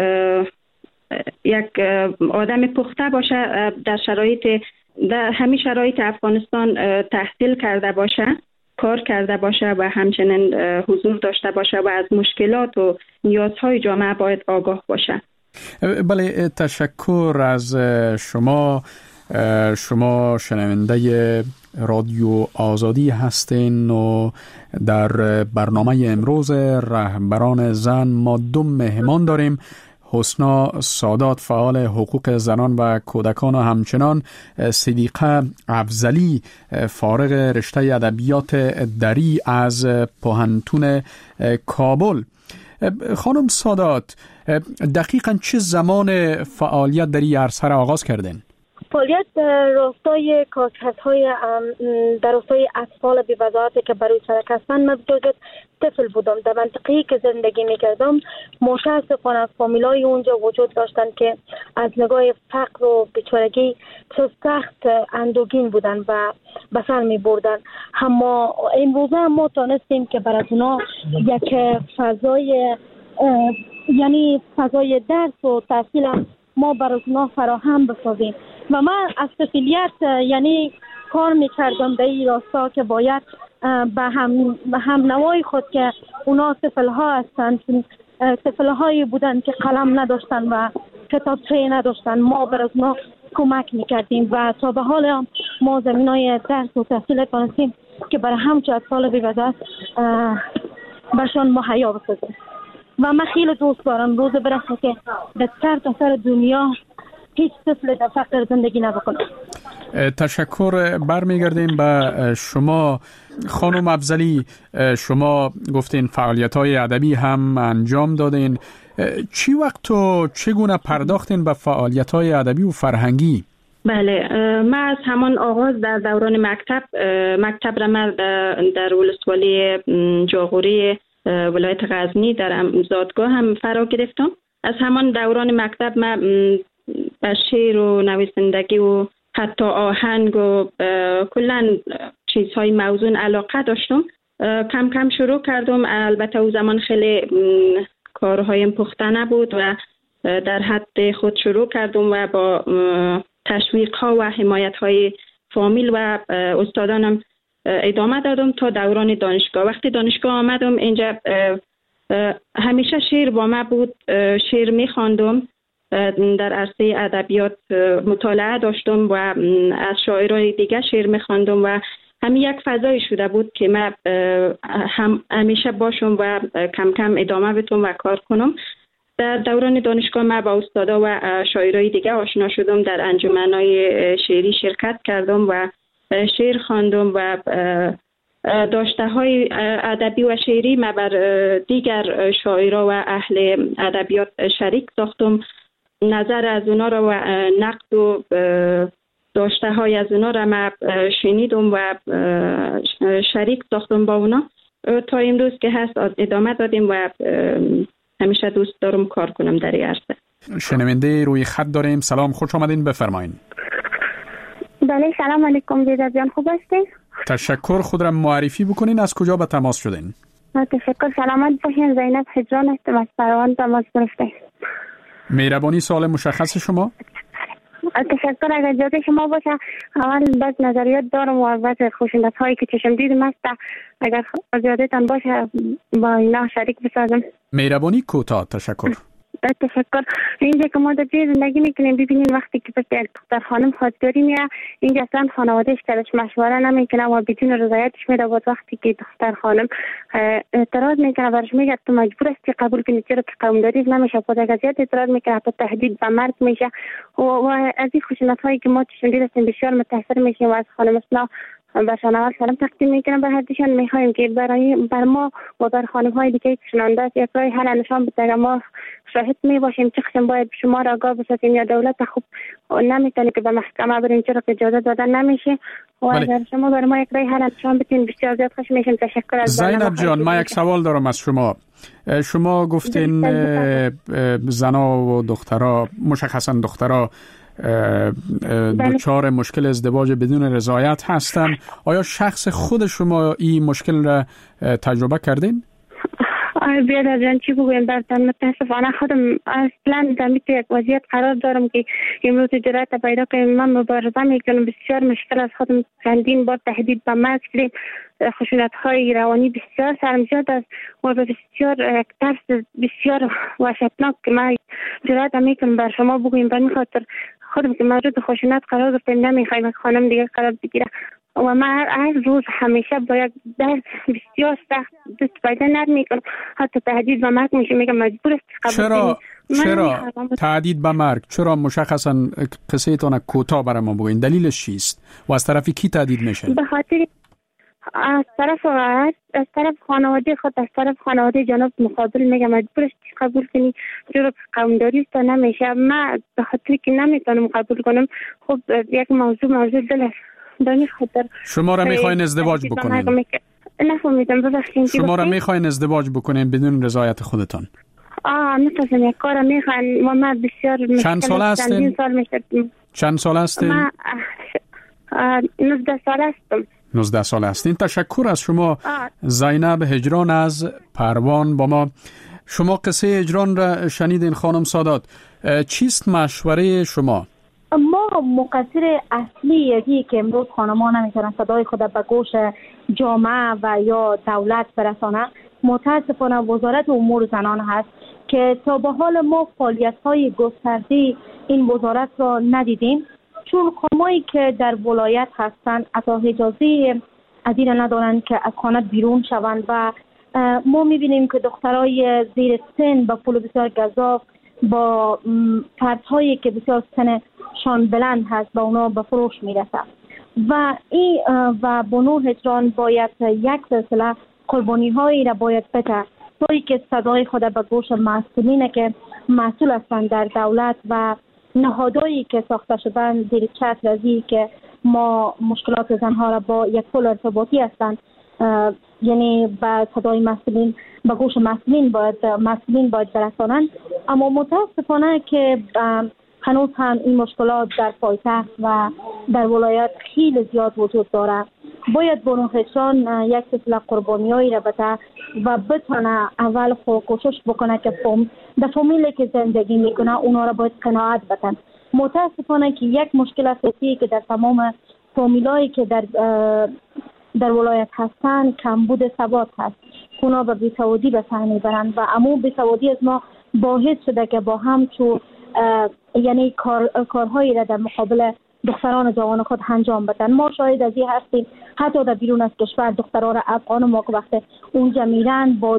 یک آدم پخته باشه، در همین شرایط افغانستان تحصیل کرده باشه، کار کرده باشه و همچنین حضور داشته باشه و از مشکلات و نیازهای جامعه باید آگاه باشه. بله، تشکر از شما. شما شنونده رادیو آزادی هستین و در برنامه امروز رهبران زن ما دو مهمان داریم. حسنا سادات، فعال حقوق زنان و کودکان و همچنان صدیقه افضلی، فارغ رشته ادبیات دری از پوهنتون کابل. خانم سادات، دقیقاً چه زمان فعالیت در این عرصه را آغاز کردین؟ فعالیت در راستای کارکردهای در راستای اطفال بی‌وضاحتی که برای سرک هستند. من بجز طفل بودم در منطقه‌ای که زندگی می‌کردم متأسفانه فامیلای اونجا وجود داشتند که از نگاه فقر و بیچارگی سخت اندوهگین بودن و به سر می‌بردن. اما امروزه ما تونستیم که برای اونا یک فضای یعنی فضای درس و تحصیل ما برای اونا فراهم بسازیم. و من از طفلیت یعنی کار میکردم در این راستا که باید به هم نوای خود که اونا طفل‌ها هستند، طفل‌هایی بودند که قلم نداشتن و کتابچه نداشتن، ما برای اونا کمک میکردیم و تا به حال هم ما زمینای درس و تحصیل تانستیم که برای همچه از سال بیوزه برشان مهیا بسازیم. و من خیلی دوست دارم روز برسه که در سر دنیا هیچ طفل در فقر زندگی نبکنه. تشکر. برمیگردیم به شما خانم افضلی. شما گفتین فعالیت‌های ادبی هم انجام دادین. چی وقت و چگونه پرداختین به فعالیت‌های ادبی و فرهنگی؟ بله، من از همان آغاز در دوران مکتب را من در ولسوالی جاغوری ولایت غزنی در زادگاه هم فرا گرفتم. از همان دوران مکتب من به شعر و نویسندگی و حتی آهنگ و کلا چیزهای موزون علاقه داشتم. کم کم شروع کردم. البته او زمان خیلی کارهایم پخته نبود و در حد خود شروع کردم و با تشویق ها و حمایت های فامیل و استادانم ادامه دادم تا دوران دانشگاه. وقتی دانشگاه آمدم اینجا همیشه شعر با من بود. شعر می‌خواندم، در عرصه ادبیات مطالعه داشتم و از شاعرای دیگه شعر می‌خواندم و همین یک فضایی شده بود که من هم همیشه باشم و کم کم ادامه بدم و کار کنم. در دوران دانشگاه من با استادا و شاعرای دیگه آشنا شدم. در انجمن‌های شعری شرکت کردم و شعر خواندم و داشته‌های ادبی و شعری من بر دیگر شاعرها و اهل ادبیات شریک ساختم. نظر از اونا را و نقد و داشته‌های از اونا را من شنیدم و شریک ساختم با اونا تا امروز که هست ادامه دادیم و همیشه دوست دارم کار کنم در این عرصه. شنونده روی خط داریم. سلام، خوش آمدین، بفرمایین. بله، سلام علیکم بیدر جان، خوب هستین؟ تشکر. خود را معرفی بکنین، از کجا به تماس شدین؟ تشکر، سلامت باشین. زینب حجران هستم، از فروان تماس گرفتم. مهربانی سوال مشخص شما؟ تشکر. اگر جاده شما باشه اول بعد نظریات دارم و بعد خوشندت هایی که چشم دیدم است اگر جاده تان باشه با اینا شریک بسازم. مهربانی کوتاه. تشکر. تشکر. اینجا که ما در جای زندگی میکنیم ببینین وقتی که یک دختر خانم خواستگاری میره اینجا اصلا خانوادهش درش مشوره نمیکنه و بدون رضایتش میره. بعد وقتی که دختر خانم اعتراض میکنه برش میگه تو مجبور هستی قبول کنی چرا که قومداری نمیشه. بعد اگر زیاد اعتراض میکنه حتی تهدید به مرگ میشه و از این خشونت هایی که ما چشم دیدیم بسیار متاثر میشیم و از خانم اسنا برشان اول سلام تقدیم میکنم به هردشان. میخوایم که بر ما و بر خانم های دیگه که شنانده است یک راه حل نشان بده. ما شاهد میباشیم چه قسم باید شما را آگاه بسازیم یا دولت خوب نمیتونه که به محکمه بریم چرا که اجازه دادن نمیشه و اگر شما بر ما یک راه حل نشان بدین بسیار زیاد خوش میشیم. تشکر. از زینب جان، من یک سوال دارم از شما. شما گفتین زنا و دخترها، مشخصا دخترها دچار مشکل ازدواج بدون رضایت هستن. آیا شخص خود شما این مشکل را تجربه کردین؟ بیادر جان چی بگویم برتن، متاسفانه خودم اصلا در میتو یک وضعیت قرار دارم که امروز جرأت پیدا کنم. من مبارزه میکنم، بسیار مشکل از خودم چندین بار تهدید به مرگ شدیم، خشونت های روانی بسیار سرم زیاد است و بسیار ترس بسیار وحشتناک که من جرأت میکنم بر شما بگویم. به خاطر خودم که موجود خشونت قرار گرفتم نمیخوایم خانم دیگه قرار بگیره و من هر روز همیشه با یک درد بسیار سخت دست پیدا نمیکنم. حتی تهدید به مرگ میشه، میگم مجبور است قبول کنی. چرا تهدید به مرگ؟ چرا مشخصا قصه تان کوتاه برای ما بگوین، دلیلش چیست و از طرف کی تهدید میشه؟ به خاطر از طرف خانواده خود، از طرف خانواده جناب مقابل میگم مجبور است قبول کنی چرا قومداری است نمیشه. من به خاطر که نمیتونم قبول کنم. خب یک موضوع دل است. شما را میخواین ازدواج بکنین؟ نفهمیدم، ببخشید. شما را میخواین ازدواج بکنین بدون رضایت خودتان؟ نفهمیدم. یک کار میخواین و من بسیار چند سال هستین؟ چند سال هستین؟ 19 سال هستم. 19 سال هستین. تشکر از شما زینب هجران از پروان با ما شما قصه اجران را شنیدین خانم سادات. چیست مشوره شما؟ ما مقصر اصلی یکی که امروز خانم‌ها نمیتونن صدای خود به گوش جامعه و یا دولت برسانه متاسفانه وزارت امور زنان هست که تا به حال ما فعالیت‌های گسترده این وزارت را ندیدیم، چون خانمایی که در ولایت هستند اصلا اجازه از این ندارند که از خانه بیرون شوند و ما می‌بینیم که دخترای زیر سن با پول بسیار گزاف با فردهایی که بسیار سنشان بلند هست با اونا به فروش میرسه و این و بنو هجران باید یک سلسله قربانی هایی را باید بده توی که صدای خود به گوش مسئولین که مسئول هستند در دولت و نهادهایی که ساخته شدن زیر چتر رضی که ما مشکلات زنها را با یک پل ارتباطی هستند، یعنی با صدای مسئولین به گوش مسئولین باید برسانند. اما متاسفانه که هنوز هم این مشکلات در پایتخت و در ولایت خیلی زیاد وجود داره. باید بنو هجران یک سلسله قربانیایی را بده و بتونه اول کوشش بکنه که در فامیلی که زندگی میکنه اونا را باید قناعت بدن. متاسفانه که یک مشکل اساسی که در تمام فامیلایی که در ولایت هستن کمبود ثبات هست. اونا به بی‌سوادی به سر میبرند و امو بی‌سوادی از ما باعث شده که با هم یعنی کارهایی را در مقابل دختران جوان خود انجام بدن. ما شاهد از این هستیم حتی در بیرون از کشور دختران افغان ما که وقت اونجا میرن با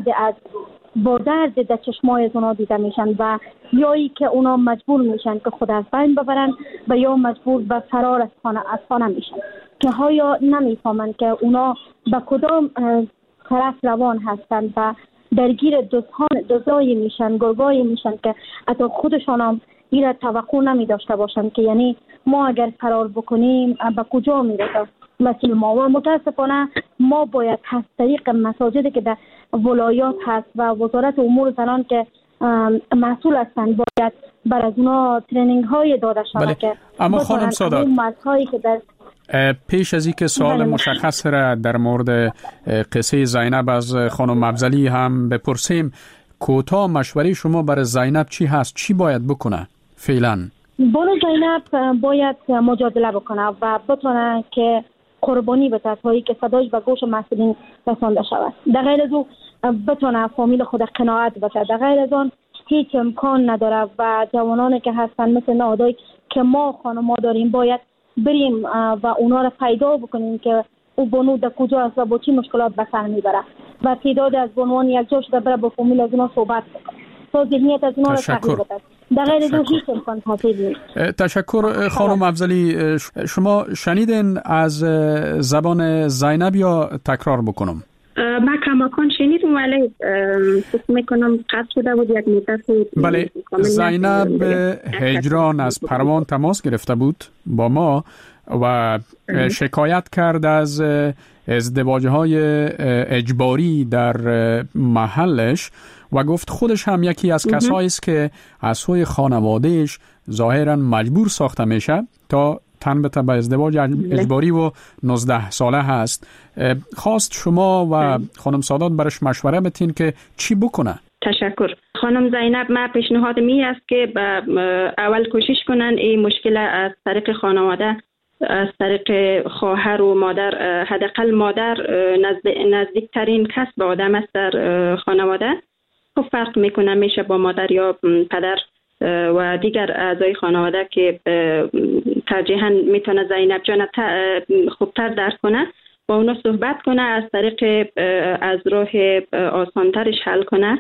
درد در چشمای از اونا دیده میشن و یایی که اونا مجبور میشن که خود از بین ببرن و یا مجبور به فرار از خانه میشن که ها نمیفهمن که اونا به کدام طرف روان هستن و درگیر دزدایی میشن، گرگایی میشن که حتی خودشان هم این توقع نمی داشته باشن که یعنی ما اگر فرار بکنیم به کجا میرسه مسئول ما. و متاسفانه ما باید از طریق مساجدی که در ولایات هست و وزارت امور زنان که مسئول هستند باید بر از اونا ترینینگ های داده شده که اما خانم سادات که در پیش از اینکه سوال مشخص را در مورد قصه زینب از خانم افضلی هم بپرسیم، کوتاه مشوره شما برای زینب چی هست؟ چی باید بکنه فعلا؟ بانو زینب باید مجادله بکنه و بتونه که قربانی بده تایی که صدایش به گوش مسئولین رسانده شود. در غیر از او بتونه فامیل خود قناعت بده. در غیر از آن هیچ امکان نداره و جوانانی که هستن مثل نهادهایی که ما خانم‌ها داریم باید بریم و اونا را پیدا بکنیم که او بانو در کجا است و با چی مشکلات به سر میبره و تعداد از بانوان یک جا شده بره با فامیل از اونا صحبت بکنه تا ذهنیت از اونا را تغییر بده. در غیر از هیچ امکان حاصل نیست. تشکر خانم افضلی. شما شنیدین از زبان زینب یا تکرار بکنم؟ ما کماکان شنیدم ولی فکر میکنم قطع شده بود یک مدت. بله، زینب هجران از پروان تماس گرفته بود با ما و شکایت کرد از ازدواج‌های اجباری در محلش و گفت خودش هم یکی از کسایی است که از سوی خانوادهش ظاهراً مجبور ساخته میشه تا تن به ازدواج اجباری و 19 ساله هست. خواست شما و خانم سادات برش مشوره بتین که چی بکنه. تشکر. خانم زینب، ما پیشنهاد می است که اول کوشش کنن این مشکل از طریق خانواده، از طریق خواهر و مادر، حداقل مادر نزدیکترین کس به آدم است در خانواده. خب فرق میکنه میشه با مادر یا پدر و دیگر اعضای خانواده که ترجیحاً میتونه زینب جان خوبتر درک کنه، با اونا صحبت کنه، از طریق از راه آسانترش حل کنه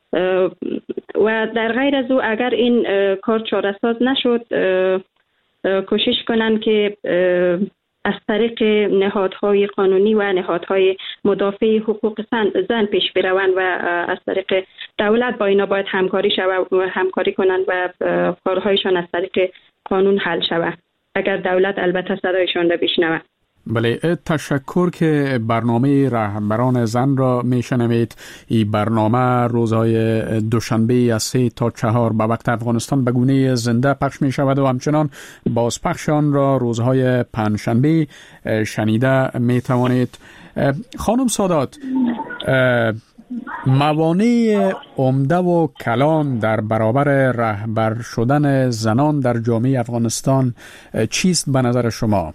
و در غیر از او اگر این کار چاره‌ساز نشد کوشش کنن که از طریق نهادهای قانونی و نهادهای مدافع حقوق زن پیش بروند و از طریق دولت با اینا باید همکاری کنند و کارهایشان از طریق قانون حل شود اگر دولت البته صدایشان را بشنود. بله، تشکر که برنامه رهبران زن را میشنوید. این برنامه روزهای دوشنبه از 3 تا 4 به وقت افغانستان به گونه زنده پخش می شود و همچنان بازپخش آن را روزهای پنجشنبه شنیده می توانید. خانم سادات، موانع عمده و کلان در برابر رهبر شدن زنان در جامعه افغانستان چیست به نظر شما؟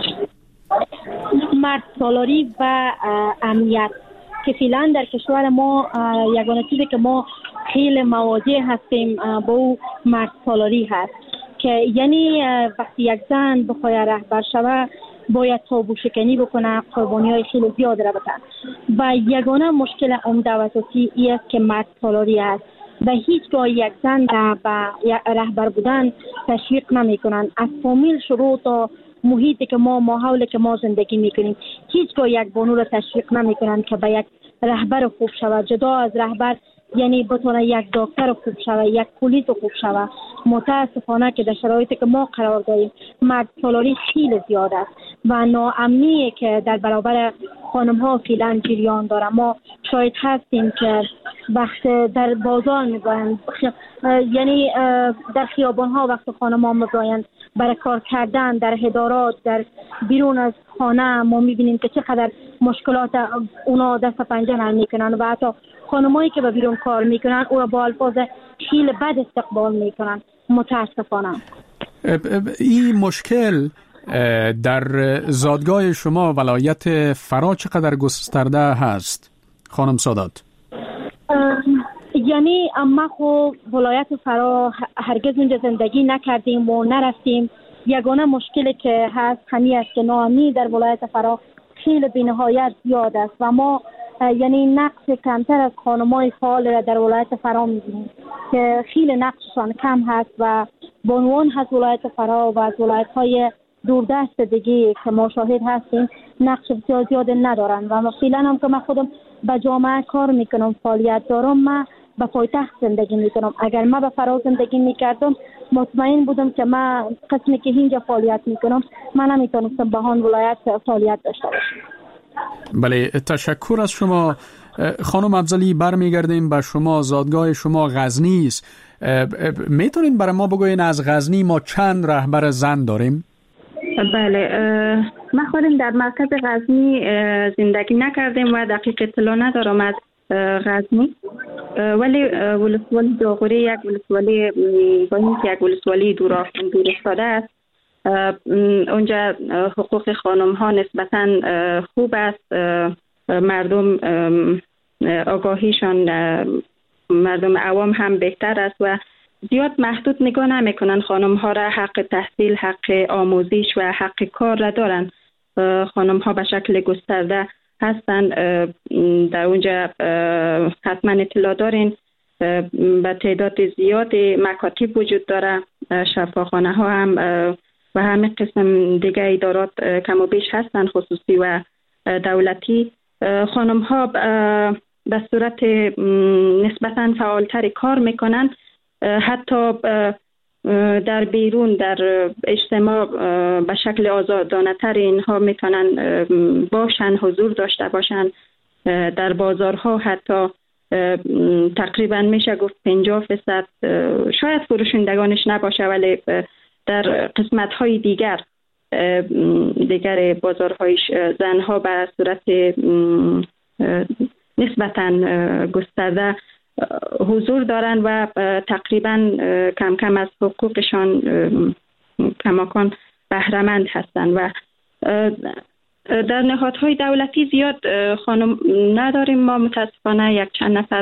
مرد سالاری و امنیت که فعلا در کشور ما یگانه چیزی که ما خیلی مواجه هستیم با او مرد سالاری هست که یعنی وقتی یک زن بخواد رهبر شود باید تابو شکنی بکنه، قربانی‌های خیلی زیاد را بده و یگانه مشکل عمده و اساسی است که مرد سالاری است و هیچگاه یک زن به رهبر بودن تشویق نمی‌کنند. از فامیل شروع تا محیطی که ما ماحولی که ما زندگی می‌کنیم هیچگاه یک بانو را تشویق نمی‌کنند که به یک رهبر خوب شود. جدا از رهبر یعنی بتونه یک دکتر خوب شود، یک پلیس خوب شود. متاسفانه که در شرایطی که ما قرار داریم مرد سالاری خیلی زیاد است و ناامنی که در برابر خانم ها فعلا جریان داره. ما شاید هستیم که وقت در بازار میگویند یعنی در خیابان ها وقت خانم ها میگویند برای کار کردن در ادارات در بیرون از خانه ما میبینیم که چقدر مشکلات اونا دست پنجه نرم میکنن و حتی خانمایی که به بیرون کار میکنن او را با الفاظ خیلی بد استقبال میکنن. متاسفانه این مشکل در زادگاه شما ولایت فرا چقدر گسترده هست خانم سادات؟ یعنی اما خب ولایت فرا هرگز اونجا زندگی نکردیم و نرفتیم. یگانه مشکلی که هست همین است که ناامنی در ولایت فرا خیلی بی‌نهایت زیاد است و ما یعنی نقش کمتر از خانم‌های فعال را در ولایت فرا می‌بینیم که خیلی نقششان کم هست و به عنوان از ولایت فرا و از ولایت‌های دوردست دیگه که ما شاهد هستیم نقش بسیار زیاد ندارن و فعلا هم که من خودم به جامعه کار میکنم فعالیت دارم. من به پایتخت زندگی میکنم. اگر من به فرا زندگی میکردم مطمئن بودم که من قسمی که اینجا فعالیت میکنم من نمیتونستم به آن ولایت فعالیت داشته باشم. بله، تشکر از شما خانم افضلی. برمیگردیم به شما. زادگاه شما غزنی است. میتونین برای ما بگوین از غزنی ما چند رهبر زن داریم؟ بله، من خودم در مرکز غزنی زندگی نکردیم و دقیق اطلاع ندارم از غزنی، ولی ولسوالی داغوری یک ولسوالی با اینکه یک ولسوالی دور افتاده است، اونجا حقوق خانم ها نسبتا خوب است. مردم آگاهیشان مردم عوام هم بهتر است و زیاد محدود نگاه نمیکنن خانم ها را. حق تحصیل، حق آموزش و حق کار را دارن. خانم ها به شکل گسترده هستند. در اونجا حتما اطلاع دارین به تعداد زیاد مکاتب وجود داره. شفاخانه ها هم و همه قسم دیگه ادارات کم و بیش هستند، خصوصی و دولتی. خانم ها به صورت نسبتا فعالتر کار میکنن. حتی در بیرون در اجتماع به شکل آزادانه تر اینها میتونن باشن، حضور داشته باشن. در بازارها حتی تقریبا میشه گفت 50%، شاید فروشندگانش نباشه، ولی در قسمت های دیگر بازارهای زنها به صورت نسبتا گسترده حضور دارن و تقریبا کم کم از حقوقشان کماکان بهره‌مند هستند. و در نهادهای دولتی زیاد خانم نداریم ما متاسفانه. یک چند نفر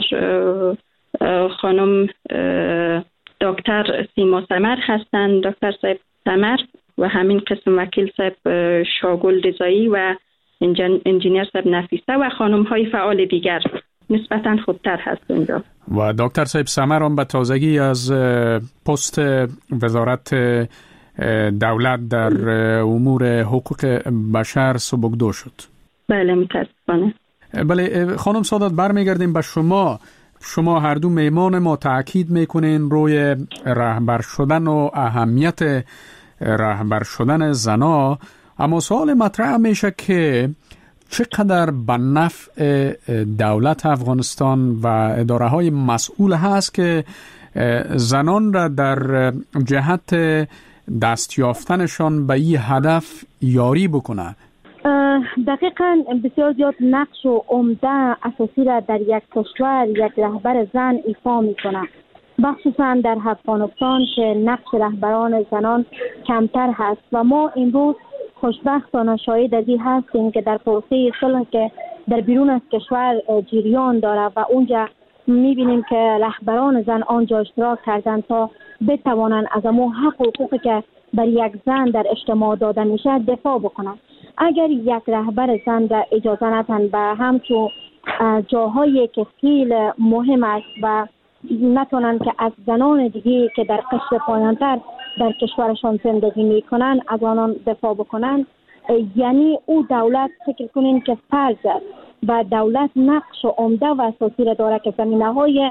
خانم دکتر سیما سمر هستند، دکتر صاحب سمر و همین قسم وکیل صاحب شاگل رضایی و انجینیر صاحب نفیسه و خانم های فعال دیگر نسبتاً خوبتر هست اونجا. و دکتر صاحب سمر هم به تازگی از پست وزارت دولت در امور حقوق بشر سبکدو شد. بله متاسفانه. بله خانم سادات، برمیگردیم به شما هر دو میمان ما تاکید میکنین روی رهبر شدن و اهمیت رهبر شدن زنا، اما سوال مطرح میشه که چقدر به نفع دولت افغانستان و اداره های مسئول هست که زنان را در جهت دست یافتنشان به این هدف یاری بکنه؟ دقیقاً بسیار زیاد نقش و عمده اساسی را در یک کشور یک رهبر زن ایفا میکنه، مخصوصا در افغانستان که نقش رهبران زنان کمتر هست و ما امروز خوشبختانه شاهد از این هستیم که در پروسه صلح که در بیرون از کشور جریان داره و اونجا میبینیم که رهبران زن آنجا اشتراک کردن تا بتوانند از امو حق و حقوقی که بر یک زن در اجتماع داده میشه دفاع بکنن. اگر یک رهبر زن را اجازه ندن به همچون جاهایی که خیلی مهم است و نتونن که از زنان دیگه که در قشر پایانتر در کشورشان زندگی میکنن از آنان دفاع بکنن، یعنی او دولت فکر کنین که فرض است و دولت نقش عمده و اساسی را داره که زمینه‌های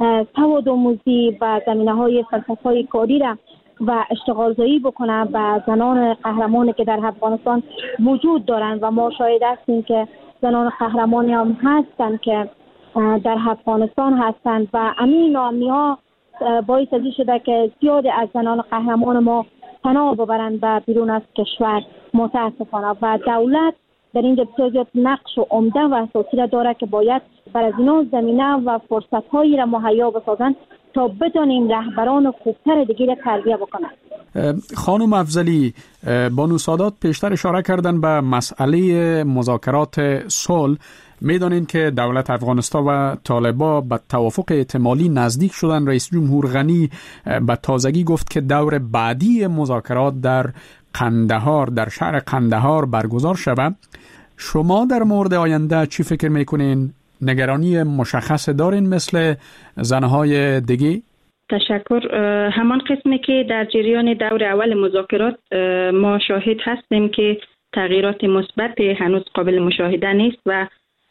سوادآموزی و زمینه‌های فلسفه‌های کاری را و اشتغالزایی بکنه و زنان قهرمانی که در افغانستان وجود دارند و ما شاهد هستیم که زنان قهرمانی هم هستن که در افغانستان هستند و امین ناامنی‌ها باعث ازی شده که زیاد از زنان قهرمان ما پناه ببرند و بیرون از کشور متاسفانه و دولت در اینجا بسیار زیاد نقش و عمده و اساسی را داره که باید بر از اینا زمینه و فرصت‌هایی را مهیا بسازند تا بتونیم رهبران خوبتر دیگه را تربیه بکنند. خانم افضلی، بانو سادات پیشتر اشاره کردن به مسئله مذاکرات صلح. میدانین که دولت افغانستان و طالبان به توافق احتمالی نزدیک شدن. رئیس جمهور غنی به تازگی گفت که دور بعدی مذاکرات در قندهار، در شهر قندهار برگزار شود. شما در مورد آینده چی فکر میکنین؟ نگرانی مشخص دارین مثل زنهای دیگه؟ تشکر. همان قسمی که در جریان دور اول مذاکرات ما شاهد هستیم که تغییرات مثبت هنوز قابل مشاهده نیست و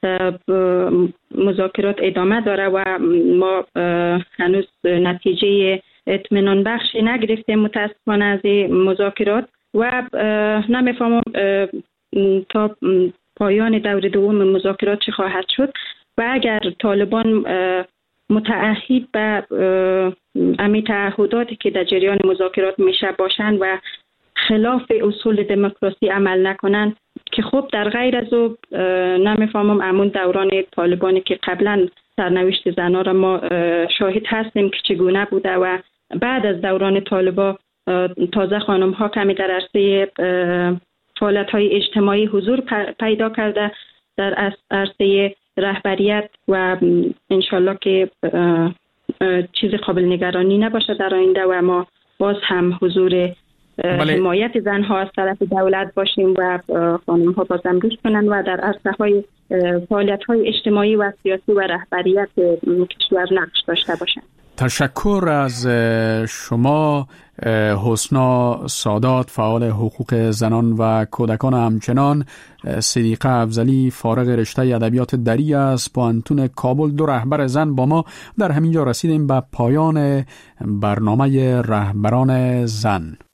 مذاکرات ادامه داره و ما هنوز نتیجه اطمینان بخشی نگرفتیم متاسفانه از مذاکرات و نمیفهمم تا پایان دور دوم مذاکرات چه خواهد شد و اگر طالبان متعهد به امی تعهداتی که در جریان مذاکرات میشه باشند و خلاف اصول دموکراسی عمل نکنند که خب در غیر از او نمیفهمم امون دوران طالبانی که قبلا سرنوشت زنها را ما شاهد هستیم که چگونه بوده و بعد از دوران طالبان تازه خانم ها کمی در عرصه فعالیت های اجتماعی حضور پیدا کرده در عرصه رهبریت و انشالله که چیز قابل نگرانی نباشه در آینده و ما باز هم حضور حمایت زنها از طرف دولت باشیم و خانم ها بازم روش کنن و در عرصه های فعالیت های اجتماعی و سیاسی و رهبریت کشور نقش داشته باشن. تشکر از شما حسنا سادات، فعال حقوق زنان و کودکان، همچنان صدیقه افضلی، فارغ رشته ادبیات دری از پوهنتون کابل، دو رهبر زن با ما. در همینجا رسیدیم به پایان برنامه رهبران زن.